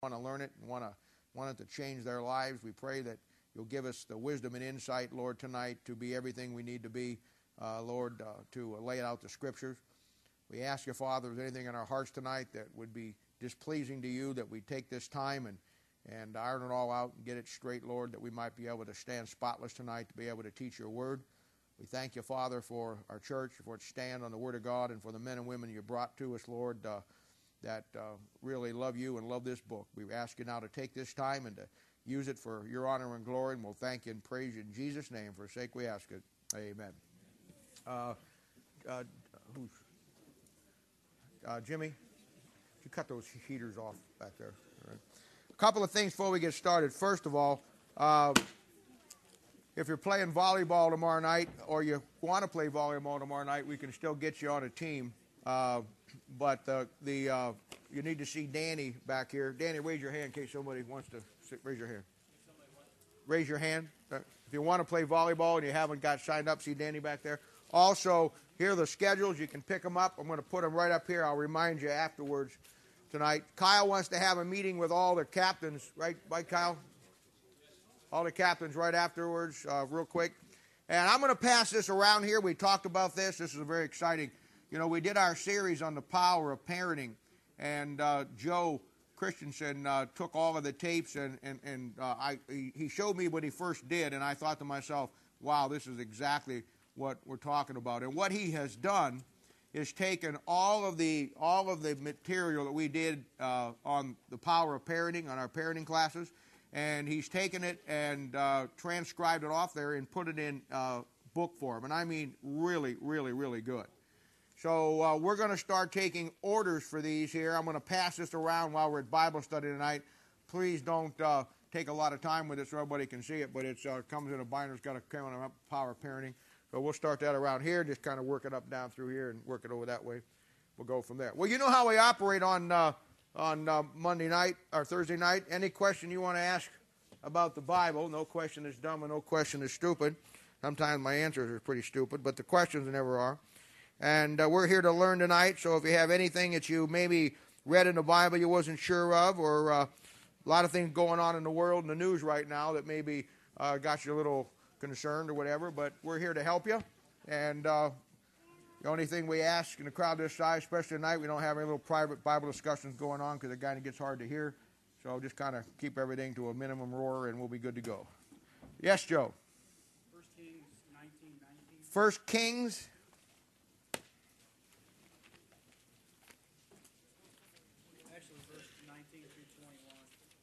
want to learn it and want it to change their lives. We pray that you'll give us the wisdom and insight, Lord, tonight to be everything we need to be, Lord, to lay out the Scriptures. We ask you, Father, if there's anything in our hearts tonight that would be displeasing to you, that we take this time and iron it all out and get it straight, Lord, that we might be able to stand spotless tonight to be able to teach your word. We thank you, Father, for our church, for its stand on the Word of God, and for the men and women you brought to us, Lord, that really love you and love this book. We ask you now to take this time and to use it for your honor and glory, and we'll thank you and praise you in Jesus' name. For sake we ask it. Amen. Jimmy, you cut those heaters off back there. All right. A couple of things before we get started. First of all, if you're playing volleyball tomorrow night, or you want to play volleyball tomorrow night, we can still get you on a team. But you need to see Danny back here. Danny, raise your hand in case somebody wants to raise your hand. Raise your hand. If you want to play volleyball and you haven't got signed up, see Danny back there. Also, here are the schedules. You can pick them up. I'm going to put them right up here. I'll remind you afterwards tonight. Kyle wants to have a meeting with all the captains, right, Kyle? All the captains right afterwards, real quick. And I'm going to pass this around here. We talked about this. This is very exciting. You know, we did our series on the power of parenting, and Joe Christensen took all of the tapes, and he showed me what he first did, and I thought to myself, wow, this is exactly what we're talking about. And what he has done is taken all of the material that we did on the power of parenting, on our parenting classes, and he's taken it and transcribed it off there and put it in book form. And I mean really, really, really good. So we're going to start taking orders for these here. I'm going to pass this around while we're at Bible study tonight. Please don't take a lot of time with it so everybody can see it, but it comes in a binder. It's got a kind of power of parenting. So we'll start that around here, just kind of work it up down through here and work it over that way. We'll go from there. Well, you know how we operate on Monday night or Thursday night. Any question you want to ask about the Bible, no question is dumb and no question is stupid. Sometimes my answers are pretty stupid, but the questions never are. And we're here to learn tonight, so if you have anything that you maybe read in the Bible you wasn't sure of, or a lot of things going on in the world and the news right now that maybe got you a little concerned or whatever, but we're here to help you. And the only thing we ask in a crowd this size, especially tonight, we don't have any little private Bible discussions going on because it kind of gets hard to hear. So just kind of keep everything to a minimum roar and we'll be good to go. Yes, Joe? 1 Kings 19:19. 1 Kings. Actually, verse 19 through 21.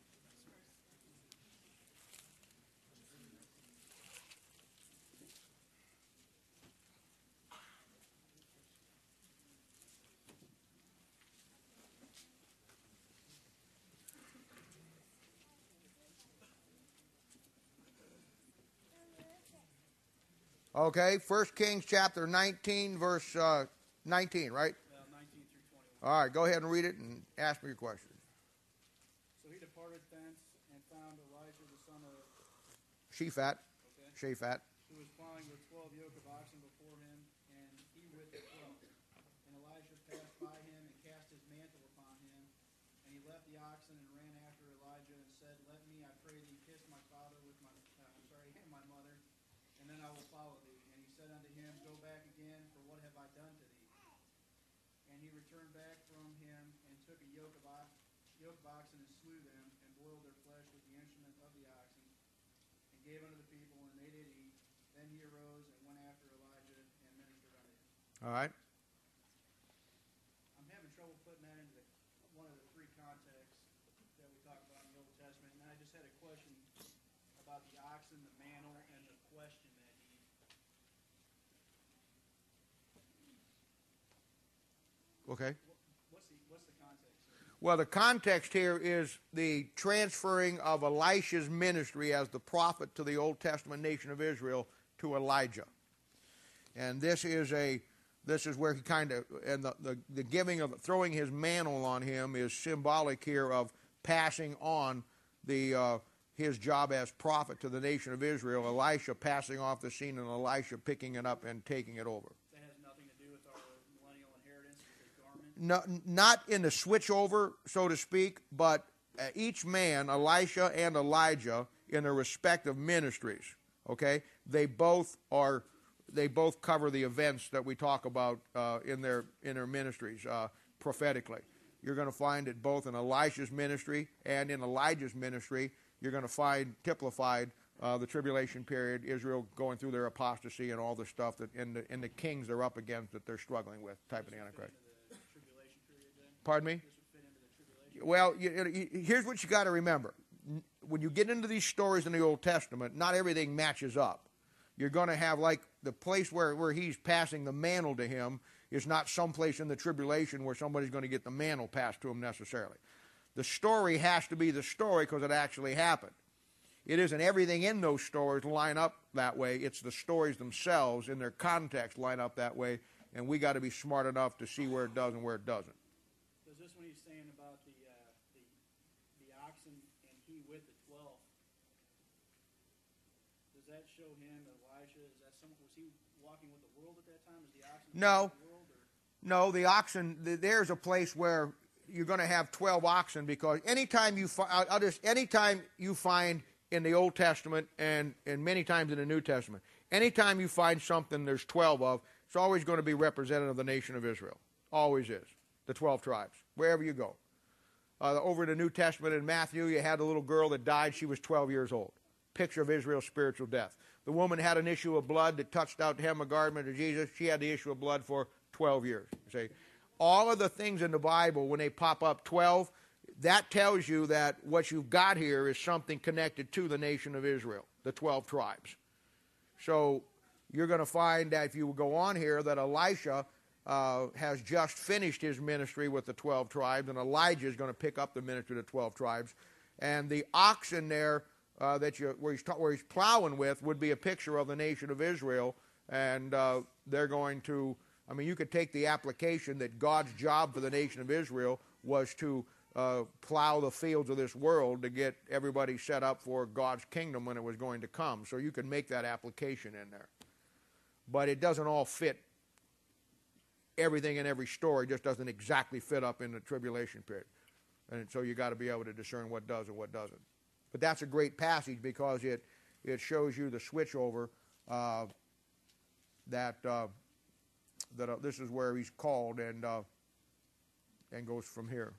Okay, 1 Kings chapter 19, verse 19, right? 19 through 21. All right, go ahead and read it and ask me your questions. So he departed thence and found Elijah the son of Shaphat, who was plowing with 12 yoke of oxen before him, and he with the 12. And Elijah passed by him and cast his mantle upon him, and he left the oxen and ran after Elijah and said, "Let me, I pray thee, kiss my father with my my mother, and then I will follow thee." And he said unto him, "Go back again, for what have I done to thee?" And he returned back from him and took a yoke of oxen and slew them, and boiled their flesh with the instrument of the oxen, and gave unto the people, and they did eat. Then he arose and went after Elijah and ministered unto him. All right. I'm having trouble putting that into one of the three contexts that we talk about in the Old Testament, and I just had a question about the oxen, the mantle, and the question that he. Okay. What's the context here? Well, the context here is the transferring of Elisha's ministry as the prophet to the Old Testament nation of Israel to Elijah. And this is where he kind of, and the giving of, throwing his mantle on him is symbolic here of passing on his job as prophet to the nation of Israel, Elisha passing off the scene and Elisha picking it up and taking it over. That has nothing to do with our millennial inheritance, with his garment? No, not in the switch over, so to speak, but each man, Elisha and Elijah, in their respective ministries, okay, they both cover the events that we talk about in their ministries prophetically. You're going to find it both in Elisha's ministry and in Elijah's ministry. You're going to find typified the tribulation period, Israel going through their apostasy and all the stuff that in the kings they're up against that they're struggling with, type of the Antichrist. Pardon me? Well, here's what you got to remember. When you get into these stories in the Old Testament, not everything matches up. You're going to have, like, the place where he's passing the mantle to him is not someplace in the tribulation where somebody's going to get the mantle passed to him necessarily. The story has to be the story because it actually happened. It isn't everything in those stories line up that way. It's the stories themselves in their context line up that way, and we got to be smart enough to see where it does and where it doesn't. So is this when he's saying about the oxen and he with the 12? Does that show him, Elisha? Is that someone, was he walking with the world at that time? Is the oxen No. with the world? Or? No, the oxen, there's a place where you're going to have 12 oxen because anytime you find in the Old Testament and many times in the New Testament, anytime you find something there's 12 of, it's always going to be representative of the nation of Israel. Always is. The 12 tribes, wherever you go. Over in the New Testament in Matthew, you had a little girl that died. She was 12 years old. Picture of Israel's spiritual death. The woman had an issue of blood that touched out the hem of garment of Jesus. She had the issue of blood for 12 years. See, all of the things in the Bible, when they pop up 12, that tells you that what you've got here is something connected to the nation of Israel, the 12 tribes. So you're going to find that if you go on here that Elisha has just finished his ministry with the 12 tribes, and Elijah is going to pick up the ministry of the 12 tribes. And the oxen there where he's plowing with would be a picture of the nation of Israel, and they're going to, I mean, you could take the application that God's job for the nation of Israel was to plow the fields of this world to get everybody set up for God's kingdom when it was going to come. So you can make that application in there. But it doesn't all fit. Everything in every story just doesn't exactly fit up in the tribulation period. And so you got to be able to discern what does and what doesn't. But that's a great passage because it shows you the switchover that this is where he's called and goes from here.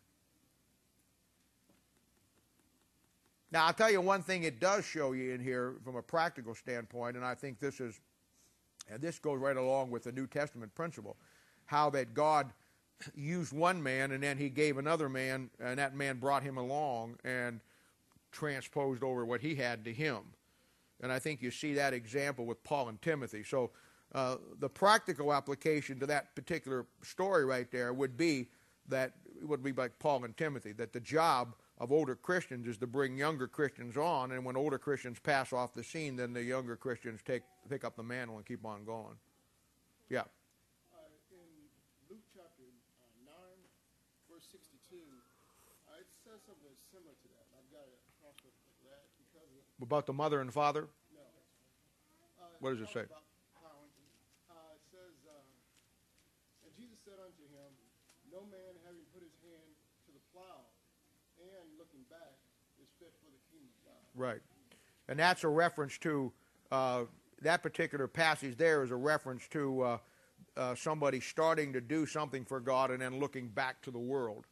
Now, I'll tell you one thing it does show you in here from a practical standpoint, and I think this goes right along with the New Testament principle, how that God used one man and then he gave another man, and that man brought him along and transposed over what he had to him. And I think you see that example with Paul and Timothy. So the practical application to that particular story right there would be that it would be like Paul and Timothy, that the job of older Christians is to bring younger Christians on, and when older Christians pass off the scene, then the younger Christians pick up the mantle and keep on going. Yeah. In Luke chapter 9, verse 62, it says something similar to that. I've got to cross with that because About the mother and father? no. What does it say? About plowing. It says, and Jesus said unto him, no man having put his hand to the plow and looking back is fit for the kingdom of God. Right. And that's a reference to, that particular passage there is a reference to somebody starting to do something for God and then looking back to the world.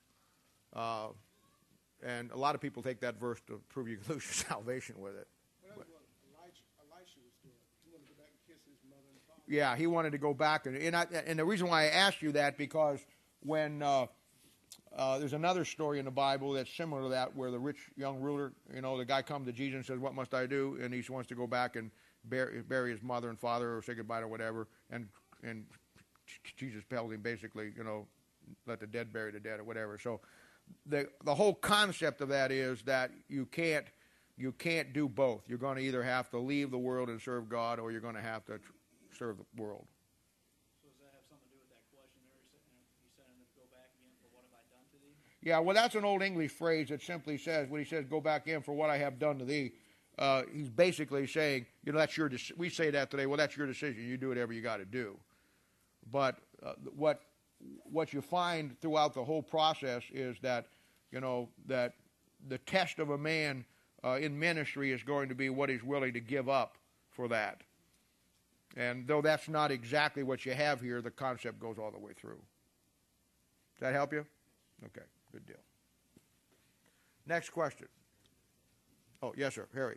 And a lot of people take that verse to prove you can lose your salvation with it. Well, that's what Elisha was doing. He wanted to go back and kiss his mother and father. Yeah, he wanted to go back. And the reason why I asked you that, because when there's another story in the Bible that's similar to that, where the rich young ruler, the guy comes to Jesus and says, what must I do? And he wants to go back and bury his mother and father or say goodbye or whatever. And Jesus tells him basically, let the dead bury the dead or whatever. So the whole concept of that is that you can't do both. You're going to either have to leave the world and serve God, or you're going to have to serve the world. So does that have something to do with that question there? He said him to go back again for what have I done to thee? Yeah, well, that's an old English phrase that simply says, when he says, go back in for what I have done to thee, he's basically saying, that's your decision. We say that today, well, that's your decision. You do whatever you got to do. But what you find throughout the whole process is that, that the test of a man in ministry is going to be what he's willing to give up for that. And though that's not exactly what you have here, the concept goes all the way through. Does that help you? Okay, good deal. Next question. Oh, yes, sir. Harry.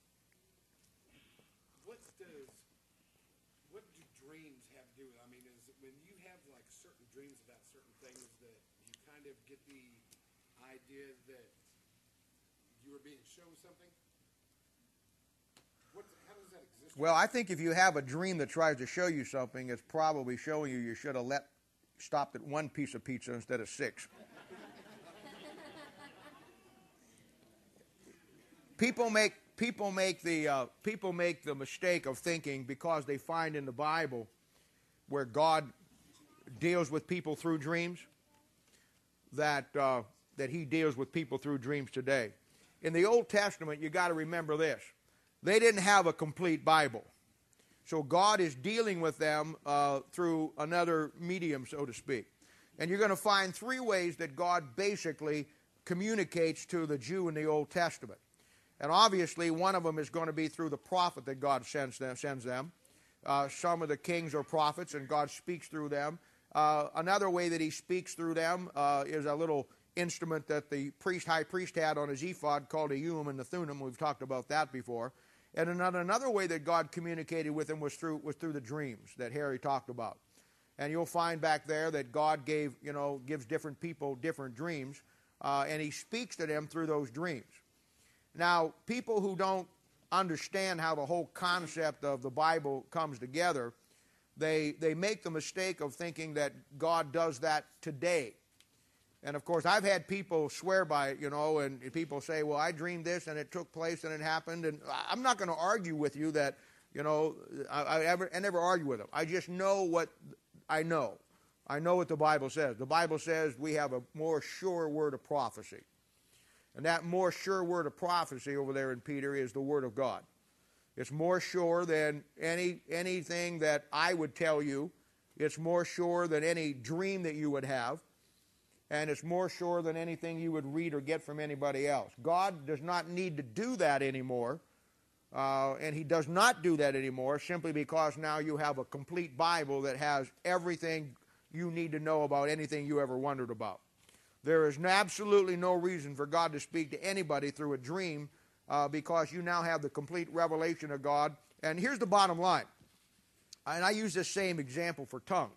What do dreams have to do with it? I mean, is it when you have like certain dreams about certain things that you kind of get the idea that you were being shown something? How does that exist? Well, I think if you have a dream that tries to show you something, it's probably showing you should have stopped at one piece of pizza instead of 6. People make the mistake of thinking because they find in the Bible where God deals with people through dreams that He deals with people through dreams today. In the Old Testament, you got to remember this: they didn't have a complete Bible, so God is dealing with them through another medium, so to speak. And you're going to find 3 ways that God basically communicates to the Jew in the Old Testament. And obviously, one of them is going to be through the prophet that God sends them. Some of the kings are prophets, and God speaks through them. Another way that He speaks through them is a little instrument that the high priest had on his ephod called a Urim and a Thummim. We've talked about that before. And another way that God communicated with them was through the dreams that Harry talked about. And you'll find back there that God gives different people different dreams, and He speaks to them through those dreams. Now, people who don't understand how the whole concept of the Bible comes together, they make the mistake of thinking that God does that today. And, of course, I've had people swear by it, and people say, well, I dreamed this, and it took place, and it happened. And I'm not going to argue with you that, I never argue with them. I just know what I know. I know what the Bible says. The Bible says we have a more sure word of prophecy. And that more sure word of prophecy over there in Peter is the Word of God. It's more sure than anything that I would tell you. It's more sure than any dream that you would have. And it's more sure than anything you would read or get from anybody else. God does not need to do that anymore. And He does not do that anymore simply because now you have a complete Bible that has everything you need to know about anything you ever wondered about. There is absolutely no reason for God to speak to anybody through a dream because you now have the complete revelation of God. And here's the bottom line. And I use this same example for tongues.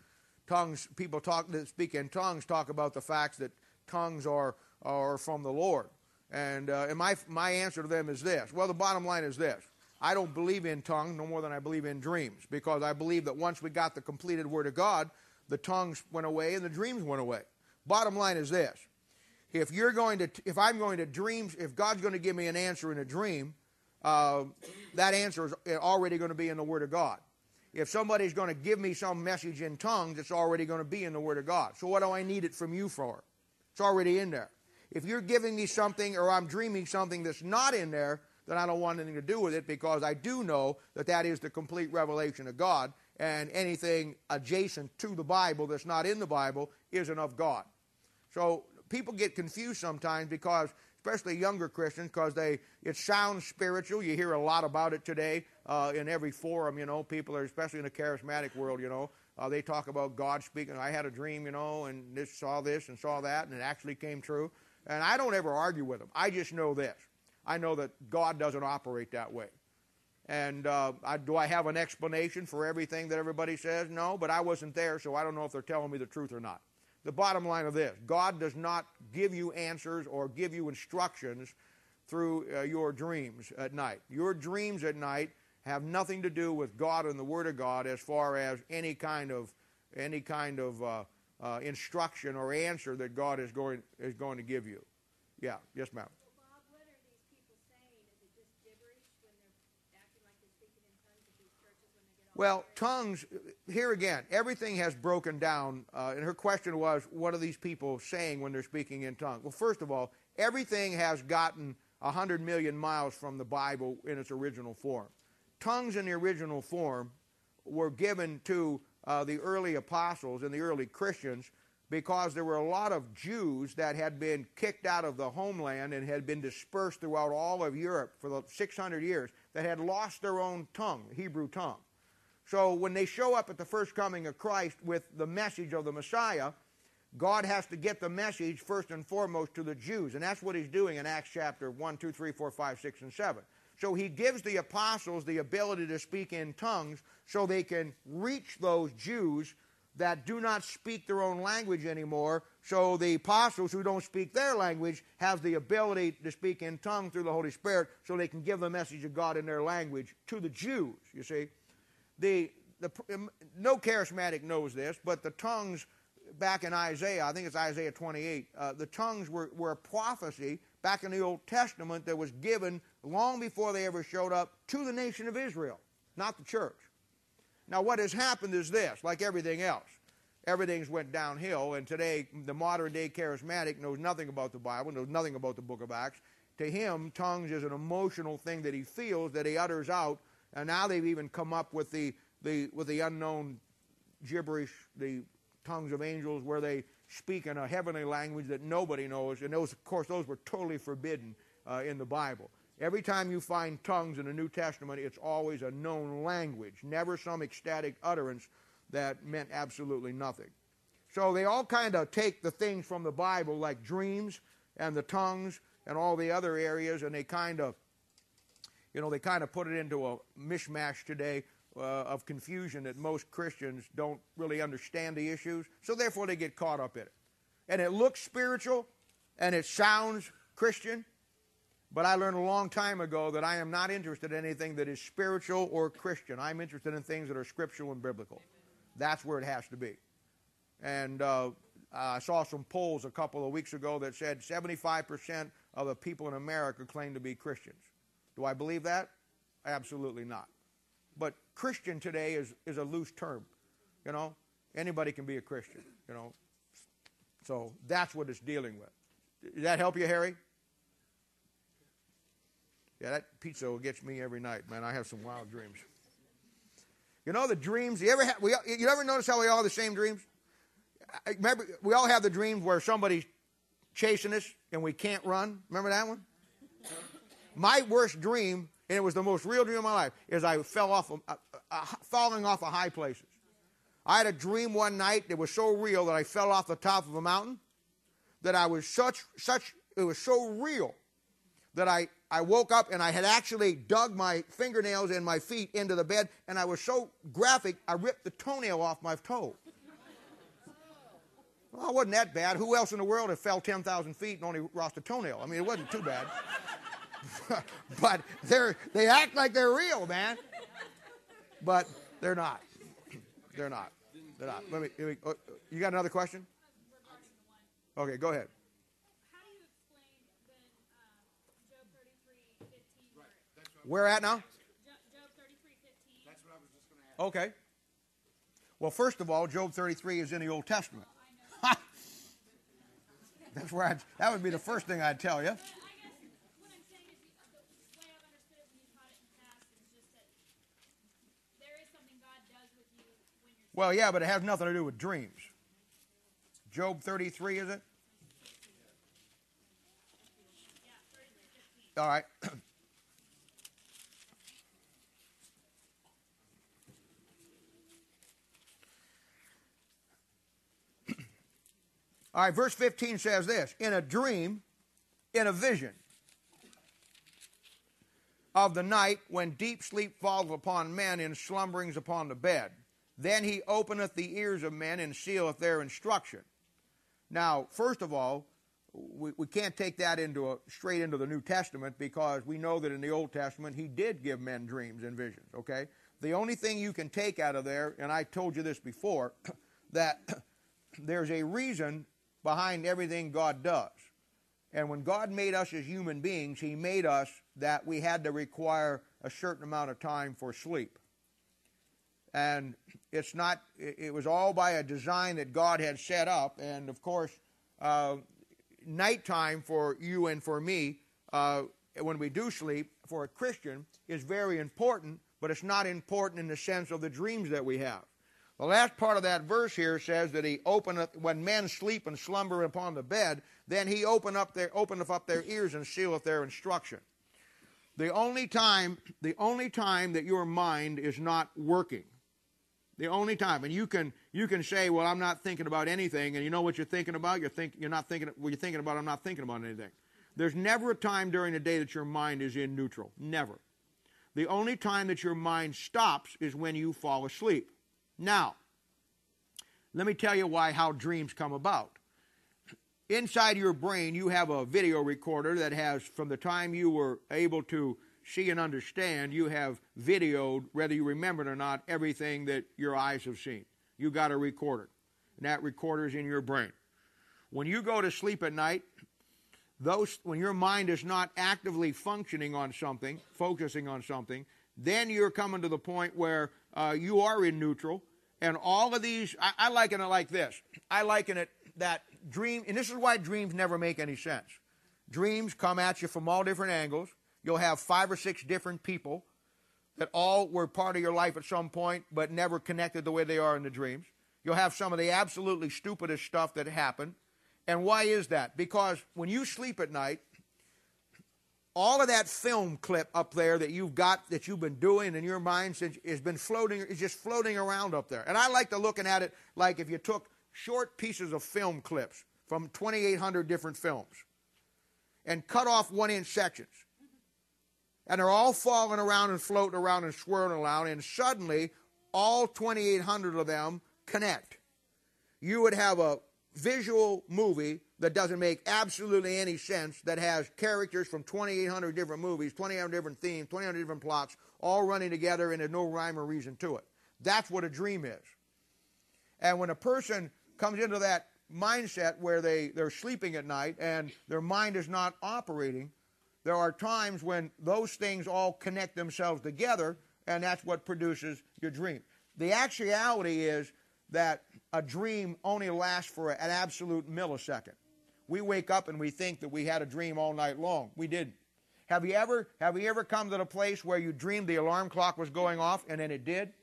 People that speak in tongues talk about the fact that tongues are from the Lord. And my answer to them is this. Well, the bottom line is this. I don't believe in tongues no more than I believe in dreams, because I believe that once we got the completed Word of God, the tongues went away and the dreams went away. Bottom line is this. If I'm going to dream, if God's going to give me an answer in a dream, that answer is already going to be in the Word of God. If somebody's going to give me some message in tongues, it's already going to be in the Word of God. So what do I need it from you for? It's already in there. If you're giving me something or I'm dreaming something that's not in there, then I don't want anything to do with it, because I do know that is the complete revelation of God, and anything adjacent to the Bible that's not in the Bible isn't of God. So people get confused sometimes because, especially younger Christians, because it sounds spiritual. You hear a lot about it today in every forum, people are, especially in the charismatic world, they talk about God speaking. I had a dream, and saw this and saw that, and it actually came true. And I don't ever argue with them. I just know this. I know that God doesn't operate that way. And do I have an explanation for everything that everybody says? No, but I wasn't there, so I don't know if they're telling me the truth or not. The bottom line of this: God does not give you answers or give you instructions through your dreams at night. Your dreams at night have nothing to do with God and the Word of God as far as any kind of instruction or answer that God is going to give you. Yeah, yes, ma'am. So, Bob, what are these people saying? Is it just gibberish when they're acting like they're speaking in tongues at these churches when they get all Well, tired? tongues, here again, everything has broken down. And her question was, what are these people saying when they're speaking in tongues? Well, first of all, everything has gotten 100 million miles from the Bible in its original form. Tongues in the original form were given to the early apostles and the early Christians because there were a lot of Jews that had been kicked out of the homeland and had been dispersed throughout all of Europe for the 600 years that had lost their own tongue, Hebrew tongue. So when they show up at the first coming of Christ with the message of the Messiah, God has to get the message first and foremost to the Jews. And that's what he's doing in Acts chapter 1, 2, 3, 4, 5, 6, and 7. So he gives the apostles the ability to speak in tongues so they can reach those Jews that do not speak their own language anymore. So the apostles who don't speak their language have the ability to speak in tongues through the Holy Spirit so they can give the message of God in their language to the Jews, you see. No charismatic knows this, but the tongues back in Isaiah, I think it's Isaiah 28, the tongues were a prophecy back in the Old Testament that was given long before they ever showed up to the nation of Israel, not the church. Now what has happened is this, like everything else. Everything's went downhill, and today the modern day charismatic knows nothing about the Bible, knows nothing about the book of Acts. To him, tongues is an emotional thing that he feels, that he utters out, and now they've even come up with the unknown gibberish, the tongues of angels, where they speak in a heavenly language that nobody knows, and those, of course, those were totally forbidden in the Bible. Every time you find tongues in the New Testament, it's always a known language, never some ecstatic utterance that meant absolutely nothing. So they all kind of take the things from the Bible, like dreams and the tongues and all the other areas, and they kind of put it into a mishmash today of confusion that most Christians don't really understand the issues, so therefore they get caught up in it. And it looks spiritual, and it sounds Christian, but I learned a long time ago that I am not interested in anything that is spiritual or Christian. I'm interested in things that are scriptural and biblical. That's where it has to be. And I saw some polls a couple of weeks ago that said 75% of the people in America claim to be Christians. Do I believe that? Absolutely not. But Christian today is a loose term, you know. Anybody can be a Christian, you know. So that's what it's dealing with. Does that help you, Harry? Yeah, that pizza gets me every night, man. I have some wild dreams. You know the dreams. You ever notice how we all have the same dreams? Remember, we all have the dreams where somebody's chasing us and we can't run. Remember that one? My worst dream, and it was the most real dream of my life, is I falling off of high places. I had a dream one night that was so real that I fell off the top of a mountain. That I was it was so real that I woke up and I had actually dug my fingernails and my feet into the bed, and I was so graphic, I ripped the toenail off my toe. Well, it wasn't that bad. Who else in the world had fell 10,000 feet and only lost a toenail? I mean, it wasn't too bad. But they act like they're real, man. But they're not. They're not. They're not. You got another question? Okay, go ahead. How do you explain then Job 33:15? Where at now? Job 33:15. That's what I was just going to ask. Okay. Well, first of all, Job 33 is in the Old Testament. That's where that would be the first thing I'd tell you. But I guess what I'm saying is the way I've understood it when you taught it in the past is just that there is something God does with you when you're. Well, yeah, but it has nothing to do with dreams. Job 33, is it? Yeah, 33:15. All right. All right, verse 15 says this: in a dream, in a vision of the night, when deep sleep falleth upon men, in slumberings upon the bed, then he openeth the ears of men and sealeth their instruction. Now, first of all, we can't take that straight into the New Testament, because we know that in the Old Testament he did give men dreams and visions, okay? The only thing you can take out of there, and I told you this before, that there's a reason behind everything God does. And when God made us as human beings, he made us that we had to require a certain amount of time for sleep. And it was all by a design that God had set up. And of course, nighttime for you and for me, when we do sleep, for a Christian, is very important, but it's not important in the sense of the dreams that we have. The last part of that verse here says that he openeth, when men sleep and slumber upon the bed, then he openeth up their ears and sealeth their instruction. The only time that your mind is not working, the only time, and you can say, well, I'm not thinking about anything, and you know what you're thinking about? You're thinking about, I'm not thinking about anything. There's never a time during the day that your mind is in neutral. Never. The only time that your mind stops is when you fall asleep. Now, let me tell you how dreams come about. Inside your brain, you have a video recorder that has, from the time you were able to see and understand, you have videoed, whether you remember it or not, everything that your eyes have seen. You got a recorder, and that recorder is in your brain. When you go to sleep at night, when your mind is not actively functioning on something, focusing on something, then you're coming to the point where you are in neutral, and all of these, I liken it like this. I liken it that dream, and this is why dreams never make any sense. Dreams come at you from all different angles. You'll have 5 or 6 different people that all were part of your life at some point, but never connected the way they are in the dreams. You'll have some of the absolutely stupidest stuff that happened. And why is that? Because when you sleep at night, all of that film clip up there that you've been doing in your mind since is just floating around up there. And I like to looking at it like if you took short pieces of film clips from 2,800 different films and cut off 1-inch sections. And they're all falling around and floating around and swirling around, and suddenly all 2,800 of them connect. You would have a visual movie that doesn't make absolutely any sense, that has characters from 2,800 different movies, 2,800 different themes, 2,800 different plots, all running together and there's no rhyme or reason to it. That's what a dream is. And when a person comes into that mindset where they're sleeping at night and their mind is not operating, there are times when those things all connect themselves together, and that's what produces your dream. The actuality is that a dream only lasts for an absolute millisecond. We wake up and we think that we had a dream all night long. We didn't. Have you ever come to the place where you dreamed the alarm clock was going off and then it did?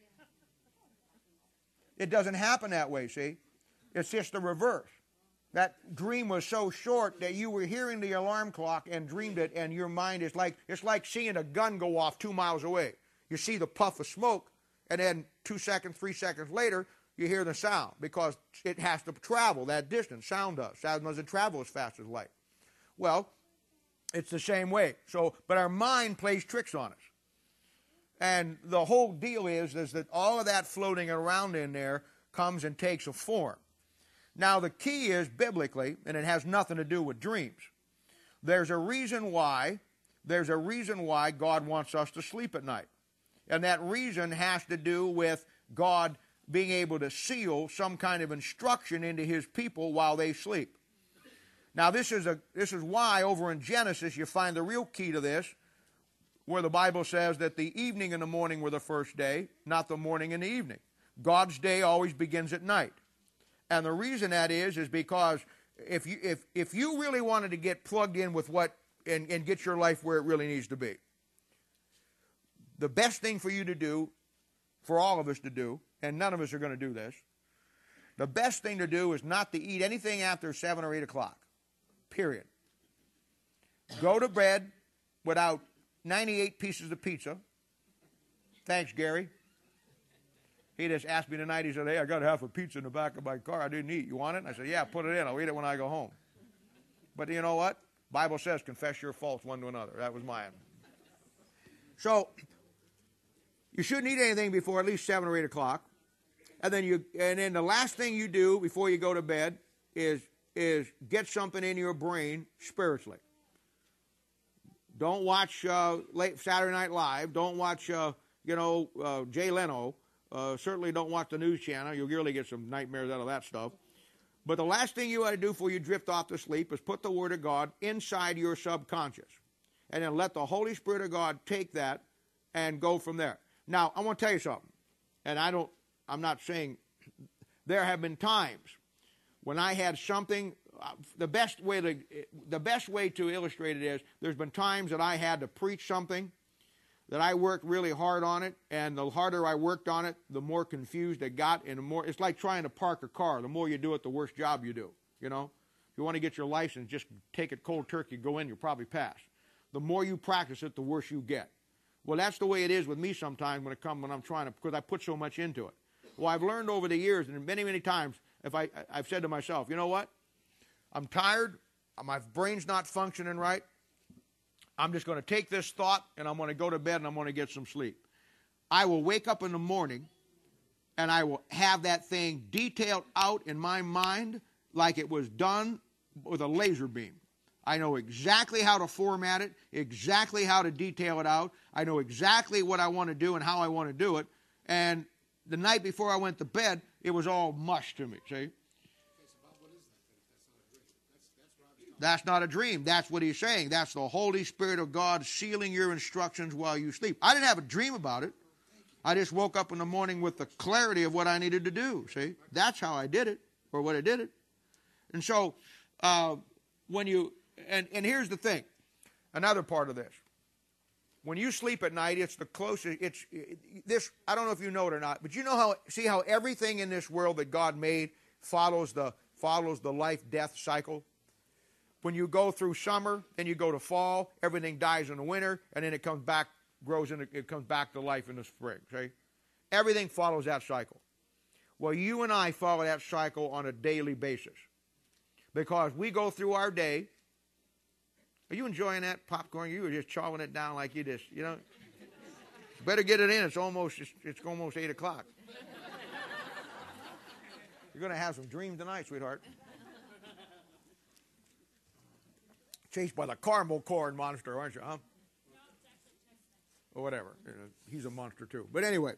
It doesn't happen that way, see? It's just the reverse. That dream was so short that you were hearing the alarm clock and dreamed it, and your mind is it's like seeing a gun go off 2 miles away. You see the puff of smoke, and then 2 seconds, 3 seconds later, you hear the sound because it has to travel that distance. Sound does. Sound doesn't travel as fast as light. Well, it's the same way. But our mind plays tricks on us. And the whole deal is that all of that floating around in there comes and takes a form. Now, the key is biblically, and it has nothing to do with dreams. There's a reason why God wants us to sleep at night. And that reason has to do with God being able to seal some kind of instruction into his people while they sleep. Now, this is why over in Genesis you find the real key to this, where the Bible says that the evening and the morning were the first day, not the morning and the evening. God's day always begins at night. And the reason that is because if you really wanted to get plugged in with what and get your life where it really needs to be, the best thing for you to do, for all of us to do, and none of us are going to do this, the best thing to do is not to eat anything after 7 or 8 o'clock, period. Go to bed without 98 pieces of pizza. Thanks, Gary. He just asked me tonight, he said, hey, I got half a pizza in the back of my car I didn't eat. You want it? And I said, yeah, put it in. I'll eat it when I go home. But you know what? Bible says, confess your faults one to another. That was mine. So, you shouldn't eat anything before at least 7 or 8 o'clock. And then the last thing you do before you go to bed is get something in your brain spiritually. Don't watch late Saturday Night Live. Don't watch, Jay Leno. Certainly don't watch the news channel. You'll really get some nightmares out of that stuff. But the last thing you ought to do before you drift off to sleep is put the Word of God inside your subconscious. And then let the Holy Spirit of God take that and go from there. Now, I want to tell you something. And I'm not saying, there have been times when I had something, the best way to illustrate it is, there's been times that I had to preach something that I worked really hard on it, and the harder I worked on it, the more confused it got, and the more, it's like trying to park a car. The more you do it, the worse job you do, you know. If you want to get your license, just take it cold turkey, go in, you'll probably pass. The more you practice it, the worse you get. Well, that's the way it is with me sometimes when I'm trying to, because I put so much into it. Well, I've learned over the years, and many, many times, I've said to myself, you know what? I'm tired. My brain's not functioning right. I'm just going to take this thought, and I'm going to go to bed, and I'm going to get some sleep. I will wake up in the morning, and I will have that thing detailed out in my mind like it was done with a laser beam. I know exactly how to format it, exactly how to detail it out. I know exactly what I want to do and how I want to do it. And the night before I went to bed, it was all mush to me, see? That's not a dream. That's what he's saying. That's the Holy Spirit of God sealing your instructions while you sleep. I didn't have a dream about it. I just woke up in the morning with the clarity of what I needed to do, see? That's how I did it, or what I did it. And so, when you, and here's the thing, another part of this. When you sleep at night, it's the closest, this, I don't know if you know it or not, but you know see how everything in this world that God made follows the life-death cycle? When you go through summer, then you go to fall, everything dies in the winter, and then it comes back, it comes back to life in the spring, see? Everything follows that cycle. Well, you and I follow that cycle on a daily basis. Because we go through our day. Are you enjoying that popcorn? You were just chowing it down like you just, you know. Better get it in. It's almost 8 o'clock. You're going to have some dreams tonight, sweetheart. Chased by the caramel corn monster, aren't you, huh? Or whatever. He's a monster too. But anyway.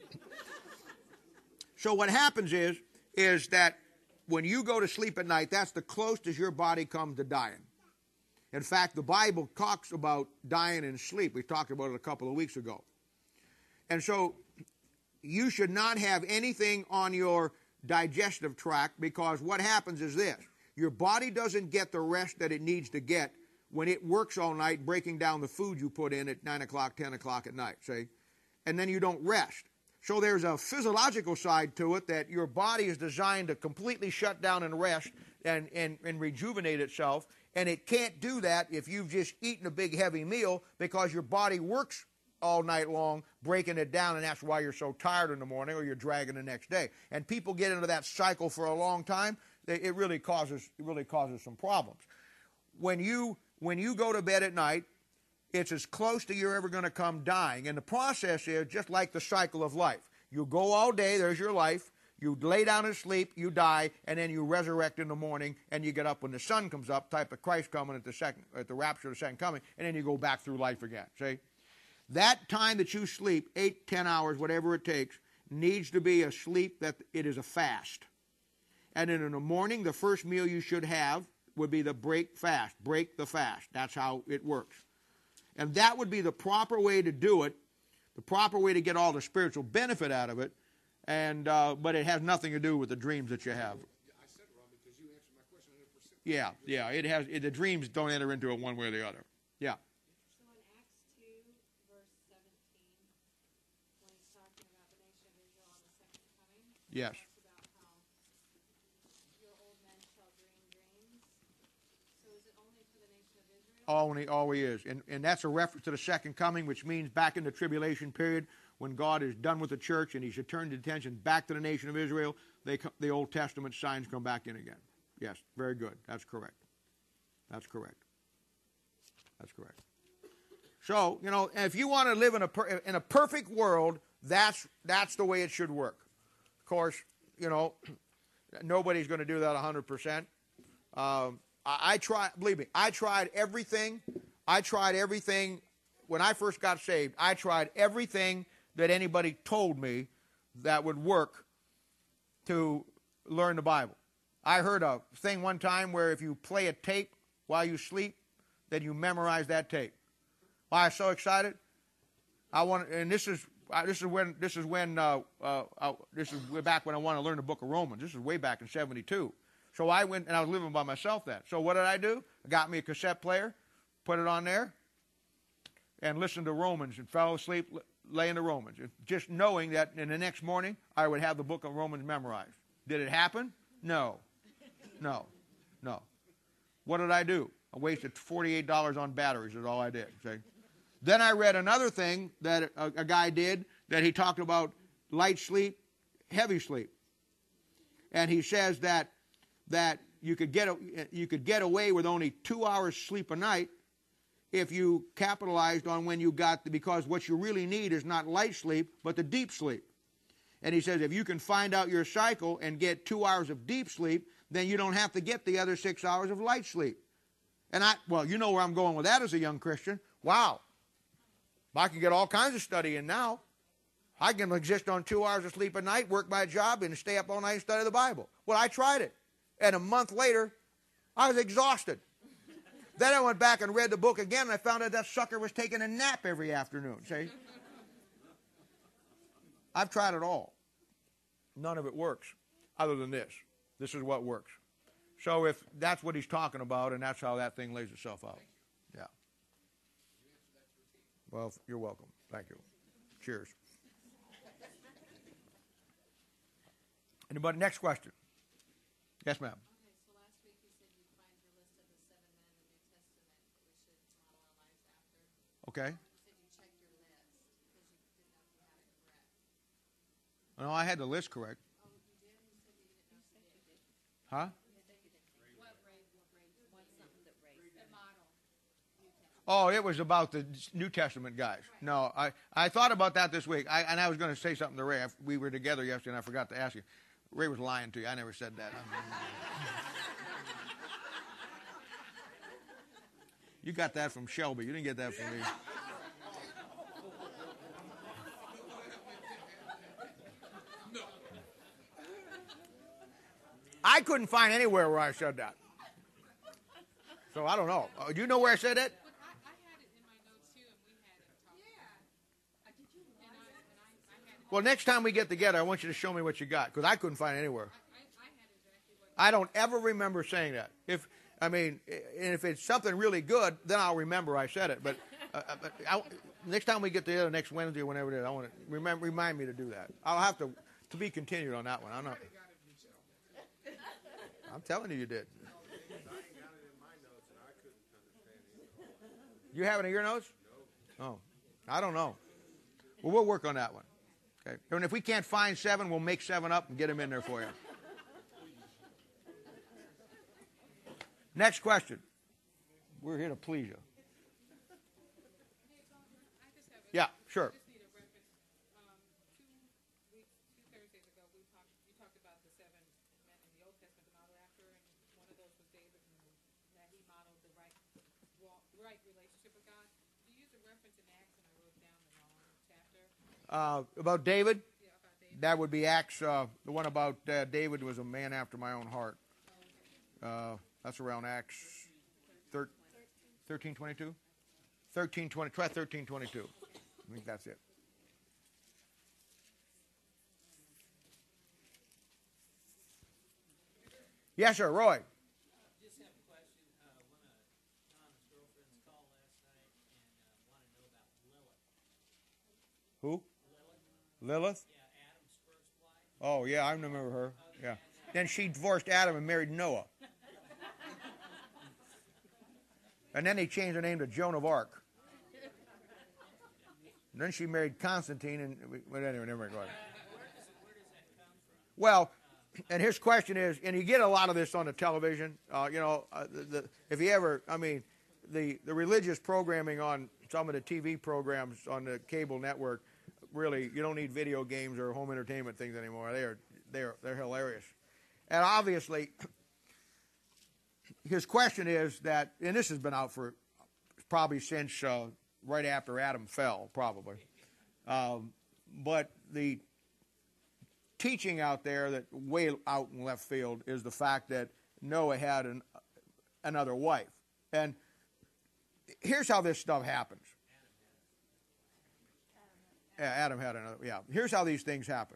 So what happens is that when you go to sleep at night, that's the closest your body comes to dying. In fact, the Bible talks about dying in sleep. We talked about it a couple of weeks ago. And so you should not have anything on your digestive tract, because what happens is this. Your body doesn't get the rest that it needs to get when it works all night breaking down the food you put in at 9 o'clock, 10 o'clock at night, see? And then you don't rest. So there's a physiological side to it that your body is designed to completely shut down and rest and rejuvenate itself. And it can't do that if you've just eaten a big heavy meal, because your body works all night long breaking it down, and that's why you're so tired in the morning or you're dragging the next day. And people get into that cycle for a long time. It really causes some problems. When you go to bed at night, it's as close to you're ever going to come dying. And the process is just like the cycle of life. You go all day, there's your life. You lay down and sleep, you die, and then you resurrect in the morning, and you get up when the sun comes up, type of Christ coming at the rapture of the second coming, and then you go back through life again. See? That time that you sleep, 8, 10 hours, whatever it takes, needs to be a sleep that it is a fast. And then in the morning, the first meal you should have would be the break fast. Break the fast. That's how it works. And that would be the proper way to do it, the proper way to get all the spiritual benefit out of it, and but it has nothing to do with the dreams that you have. I said it wrong because you answered my question 100%. Yeah, it has. The dreams don't enter into it one way or the other. Yeah. So in Acts 2, verse 17, when he's talking about the nation of Israel on the second coming, Yes. he talks about how your old men shall dream dreams. So is it only for the nation of Israel? All he is. And that's a reference to the second coming, which means back in the tribulation period, when God is done with the church and he should turn his attention back to the nation of Israel, the Old Testament signs come back in again. Yes, very good. That's correct. That's correct. That's correct. So, you know, if you want to live in a perfect world, that's the way it should work. Of course, you know, nobody's going to do that 100%. I tried, believe me, I tried everything. When I first got saved, I tried everything that anybody told me that would work to learn the Bible. I heard a thing one time where if you play a tape while you sleep, then you memorize that tape. Why I was so excited? This is way back when I wanted to learn the book of Romans. This is way back in 72. So I went, and I was living by myself then. So what did I do? I got me a cassette player, put it on there, and listened to Romans and fell asleep laying the Romans, just knowing that in the next morning I would have the book of Romans memorized. Did it happen? No. No. No. What did I do? I wasted $48 on batteries is all I did. See? Then I read another thing that a guy did, that he talked about light sleep, heavy sleep. And he says that you could get away with only 2 hours sleep a night if you capitalized on when you got, because what you really need is not light sleep, but the deep sleep. And he says if you can find out your cycle and get 2 hours of deep sleep, then you don't have to get the other 6 hours of light sleep. And well, you know where I'm going with that as a young Christian. Wow. I can get all kinds of study in now. I can exist on 2 hours of sleep a night, work my job, and stay up all night and study the Bible. Well, I tried it. And a month later, I was exhausted. Then I went back and read the book again, and I found out that sucker was taking a nap every afternoon. See? I've tried it all. None of it works other than this. This is what works. So if that's what he's talking about, and that's how that thing lays itself out. Yeah. Well, you're welcome. Thank you. Cheers. Anybody? Next question. Yes, ma'am. Okay, so last week you said you'd find your list of the 7 men in the New Testament that we should model our lives after. Okay. You said you checked your list because you didn't know if you had it correct. No, I had the list correct. Oh, you did? You said you didn't know if you did. Huh? Oh, it was about the New Testament guys. No, I thought about that this week, and I was going to say something to Ray. We were together yesterday, and I forgot to ask you. Ray was lying to you. I never said that. You got that from Shelby. You didn't get that from me. I couldn't find anywhere where I said that. So I don't know. Do you know where I said it? I had it in my notes too, and we had it talked about. Did you? And I had it. Well, next time we get together, I want you to show me what you got, because I couldn't find it anywhere. I had exactly what. I don't ever remember saying that. If it's something really good, then I'll remember I said it. But next time we get together, next Wednesday or whenever it is, I want to remind me to do that. I'll have to be continued on that one. I'm telling you, you did. You have it in your notes? No. Oh, I don't know. Well, we'll work on that one. Okay. And if we can't find 7, we'll make 7 up and get them in there for you. Next question. We're here to please you. Yeah, sure. I just need a reference. 2 Thursdays ago, you talked about the 7 men in the Old Testament to model after, and one of those was David, and that he modeled the right relationship with God. You used a reference in Acts, and I wrote down the wrong chapter. About David? Yeah, about David. That would be Acts. The one about David was a man after my own heart. That's around Acts 13:22? 13:20. Try 13:22. I think that's it. Yes, sir, Roy. Just have a question. One of Tom's girlfriends called last night and wanted to know about Lilith. Who? Lilith? Yeah, Adam's first wife. Oh, yeah, I remember her. Yeah. Then she divorced Adam and married Noah. And then they changed her name to Joan of Arc. And then she married Constantine, and anyway, never mind. Where does that come from? Well, and his question is, and you get a lot of this on the television. If you ever, the religious programming on some of the TV programs on the cable network, really, you don't need video games or home entertainment things anymore. They're hilarious, and obviously, his question is that, and this has been out for probably since right after Adam fell, probably, but the teaching out there that way out in left field is the fact that Noah had another wife. And here's how this stuff happens. Adam had another, yeah. Here's how these things happen.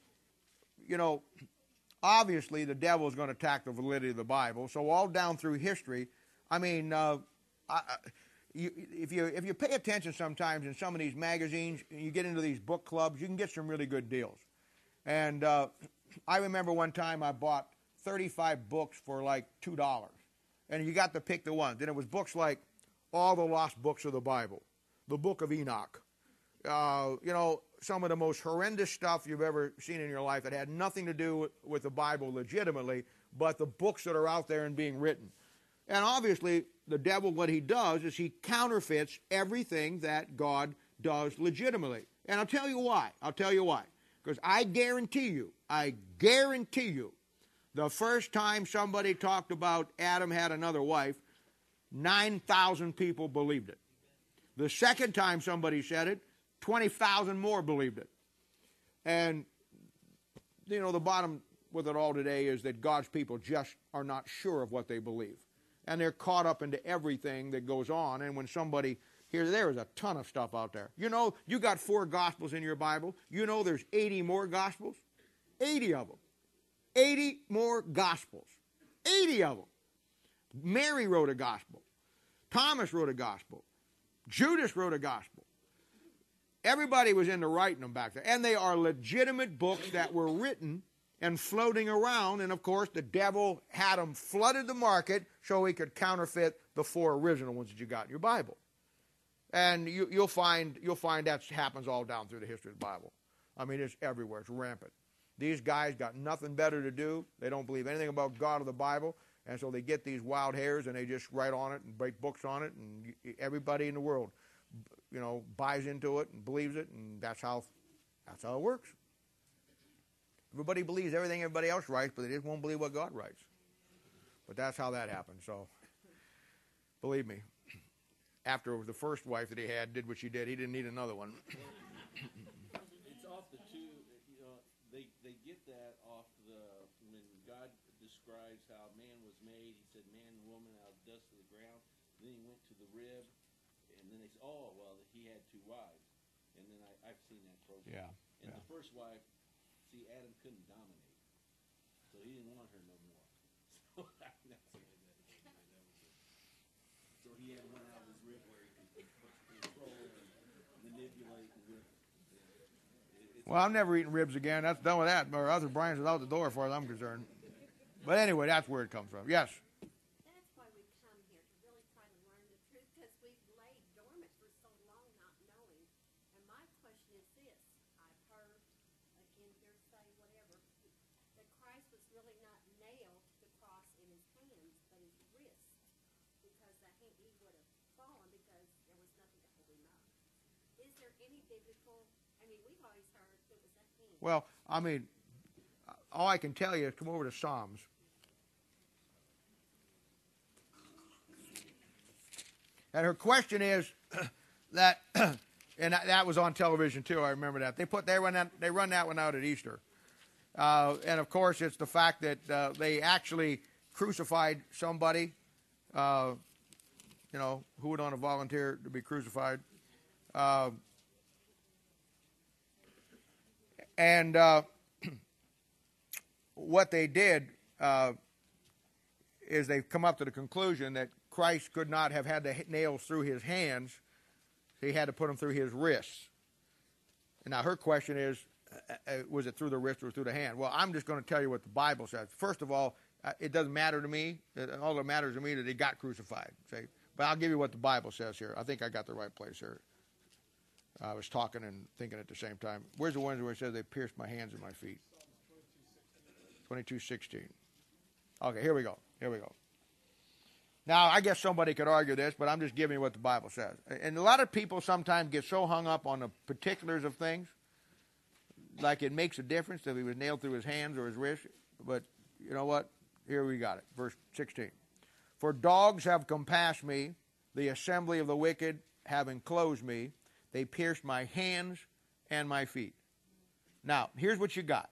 Obviously the devil is going to attack the validity of the Bible. So all down through history, if you pay attention sometimes in some of these magazines, you get into these book clubs, you can get some really good deals. And I remember one time I bought 35 books for like $2. And you got to pick the ones. And it was books like all the lost books of the Bible, the Book of Enoch, some of the most horrendous stuff you've ever seen in your life that had nothing to do with the Bible legitimately, but the books that are out there and being written. And obviously, the devil, what he does is he counterfeits everything that God does legitimately. And I'll tell you why. Because I guarantee you, the first time somebody talked about Adam had another wife, 9,000 people believed it. The second time somebody said it, 20,000 more believed it. And, the bottom with it all today is that God's people just are not sure of what they believe. And they're caught up into everything that goes on. And when somebody, there is a ton of stuff out there. You got 4 Gospels in your Bible. There's 80 more Gospels. 80 of them. 80 more Gospels. 80 of them. Mary wrote a Gospel. Thomas wrote a Gospel. Judas wrote a Gospel. Everybody was into writing them back there. And they are legitimate books that were written and floating around. And, of course, the devil had them flooded the market so he could counterfeit the 4 original ones that you got in your Bible. And you'll find that happens all down through the history of the Bible. I mean, it's everywhere. It's rampant. These guys got nothing better to do. They don't believe anything about God or the Bible. And so they get these wild hairs and they just write on it and break books on it. And everybody in the world, buys into it and believes it. And that's how it works. Everybody believes everything everybody else writes, but they just won't believe what God writes. But that's how that happens. So, believe me, after the first wife that he had did what she did, he didn't need another one. It's off the two, they get that off when God describes how man was made, he said man and woman out of dust of the ground. Then he went to the rib, and then they said, he had 2 wives. And then I've seen that program. And the first wife, Adam couldn't dominate, so he didn't want her no more. So he had one out of his rib where he could control and manipulate and whip. Well, I'm never eating ribs again. That's done with that. Or Arthur Bryan's is out the door as far as I'm concerned. But anyway, that's where it comes from. Yes? That's why we come here, to really try to learn the truth, because we've laid dormant for so long not knowing. And my question is this. I've heard, again, hearsay, whatever, that Christ was really not nailed to the cross in his hands, but his wrist, because he would have fallen because there was nothing to hold him up. Is there any biblical, we've always heard it was a hand. Well, all I can tell you is come over to Psalms. And her question is that, and that was on television too. I remember that they run that one out at Easter, and of course it's the fact that they actually crucified somebody. Who would want to volunteer to be crucified? And what they did is they've come up to the conclusion that Christ could not have had the nails through his hands, so he had to put them through his wrists. And now her question is, was it through the wrist or through the hand? Well, I'm just going to tell you what the Bible says. First of all, it doesn't matter to me. All that matters to me is that he got crucified. See? But I'll give you what the Bible says here. I think I got the right place here. I was talking and thinking at the same time. Where's the ones where it says they pierced my hands and my feet? 22:16. Okay, here we go. Now, I guess somebody could argue this, but I'm just giving you what the Bible says. And a lot of people sometimes get so hung up on the particulars of things, like it makes a difference if he was nailed through his hands or his wrist. But you know what? Here we got it. Verse 16. For dogs have compassed me, the assembly of the wicked have enclosed me. They pierced my hands and my feet. Now, here's what you got.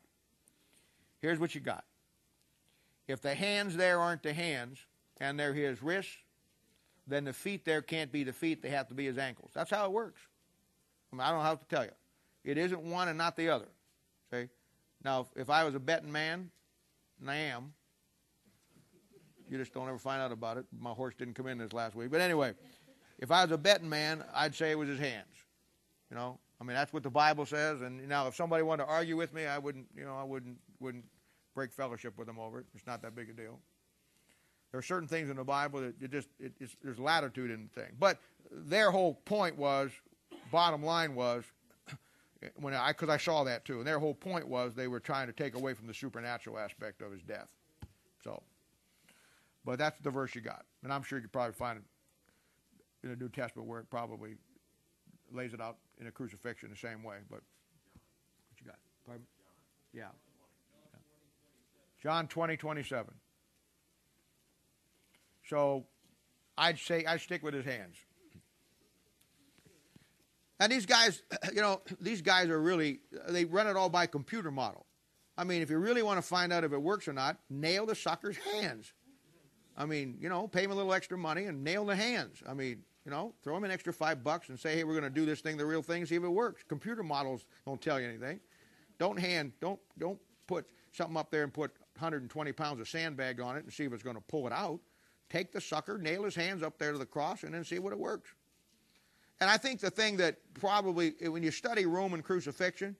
If the hands there aren't the hands and they're his wrists, then the feet there can't be the feet. They have to be his ankles. That's how it works. I don't have to tell you. It isn't one and not the other. See? Now, if I was a betting man, and I am, you just don't ever find out about it. My horse didn't come in this last week. But anyway, If I was a betting man, I'd say it was his hands. You know, I mean, that's what the Bible says. And now, if somebody wanted to argue with me, I wouldn't break fellowship with them over it. It's not that big a deal. There are certain things in the Bible that there's latitude in the thing. But their whole point was, bottom line was, because I saw that too, and their whole point was they were trying to take away from the supernatural aspect of his death. So, but that's the verse you got, and I'm sure you could probably find it in the New Testament where it probably lays it out in a crucifixion the same way. But what you got? Pardon? Yeah. John 20:27. So I'd say I'd stick with his hands. And these guys, these guys are really, they run it all by computer model. I mean, if you really want to find out if it works or not, nail the sucker's hands. I mean, pay him a little extra money and nail the hands. I mean, throw him an extra $5 and say, hey, we're going to do this thing, the real thing, see if it works. Computer models don't tell you anything. Don't put something up there and put 120 pounds of sandbag on it and see if it's going to pull it out. Take the sucker, nail his hands up there to the cross, and then see what it works. And I think the thing that probably, when you study Roman crucifixion,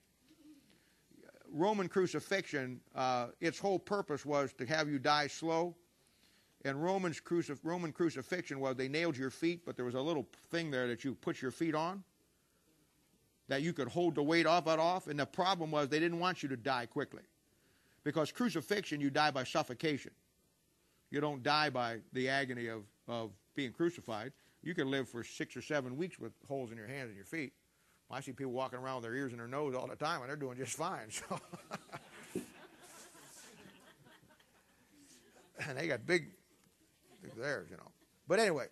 its whole purpose was to have you die slow. And Roman crucifixion was they nailed your feet, but there was a little thing there that you put your feet on that you could hold the weight of it off. And the problem was they didn't want you to die quickly. Because crucifixion, you die by suffocation. You don't die by the agony of being crucified. You can live for 6 or 7 weeks with holes in your hands and your feet. I see people walking around with their ears and their nose all the time, and they're doing just fine. So, and they got big theirs, But anyway,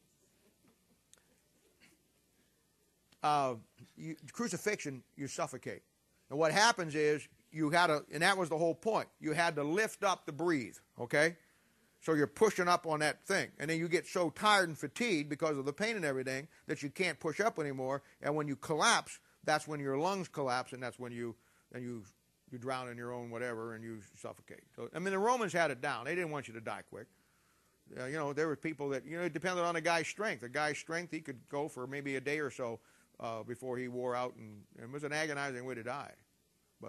crucifixion, you suffocate. And what happens is and that was the whole point. You had to lift up to breathe, okay? So you're pushing up on that thing. And then you get so tired and fatigued because of the pain and everything that you can't push up anymore. And when you collapse, that's when your lungs collapse, and that's when you drown in your own whatever and you suffocate. So, I mean, the Romans had it down. They didn't want you to die quick. There were people that, it depended on a guy's strength. A guy's strength, he could go for maybe a day or so before he wore out, and it was an agonizing way to die. But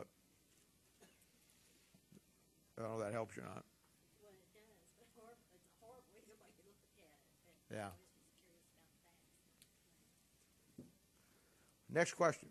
I don't know if that helps you or not. Yeah. Next question.